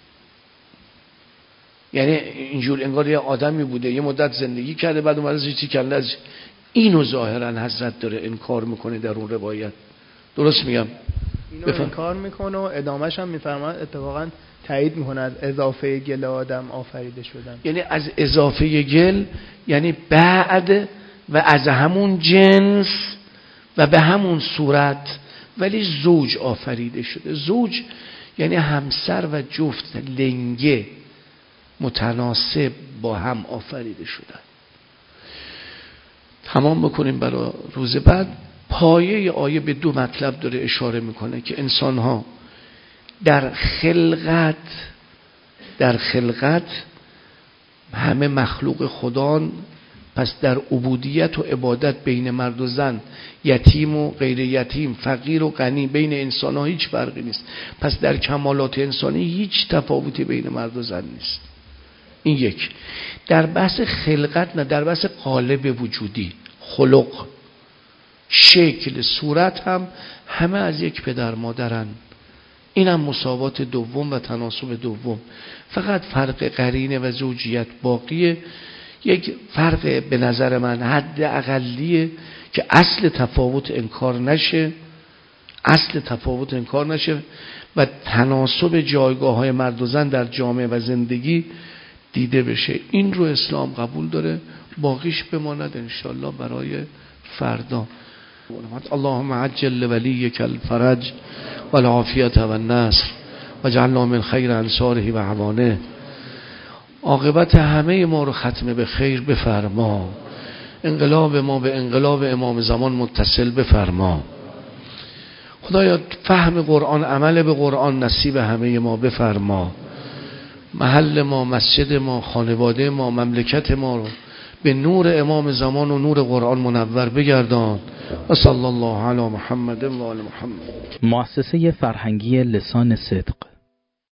یعنی اینجور انگار یه آدمی بوده یه مدت زندگی کرده بعد اومده ازش چیزی کنده. از اینو ظاهرا حضرت داره انکار میکنه در اون روایت. درست میگم؟ اینو بفهم. انکار میکنه و ادامهش هم میفرماد اتفاقا تایید میکنه از اضافه گل آدم آفریده شدن. یعنی از اضافه گل یعنی بعد و از همون جنس و به همون صورت ولی زوج آفریده شده. زوج یعنی همسر و جفت لنگه متناسب با هم آفریده شدن. تمام بکنیم برای روز بعد. پایه آیه به دو مطلب داره اشاره میکنه که انسان ها در خلقت در خلقت همه مخلوق خدان، پس در عبودیت و عبادت بین مرد و زن، یتیم و غیر یتیم، فقیر و غنی، بین انسان ها هیچ فرقی نیست. پس در کمالات انسانی هیچ تفاوتی بین مرد و زن نیست. این یک. در بحث خلقت نه، در بحث قالب وجودی، خلق، شکل، صورت هم همه از یک پدر مادرن. این هم مساوات دوم و تناسب دوم. فقط فرق قرینه و زوجیت باقیه. یک فرق به نظر من حد اقلیه که اصل تفاوت انکار نشه، اصل تفاوت انکار نشه و تناسب جایگاه های مرد و زن در جامعه و زندگی دیده بشه. این رو اسلام قبول داره، باقیش بماند انشالله برای فردا. اللهم عجل لولیک الفرج والعافیت و النصر وجعلنا من خیر انصاره و عوانه. عاقبت همه ما رو ختم به خیر بفرما، انقلاب ما به انقلاب امام زمان متصل بفرما. خدایا فهم قرآن، عمل به قرآن نصیب همه ما بفرما. محل ما، مسجد ما، خانواده ما، مملکت ما رو به نور امام زمان و نور قرآن منور بگردان. و صلی الله علی محمد و آل محمد. مؤسسه فرهنگی لسان صدق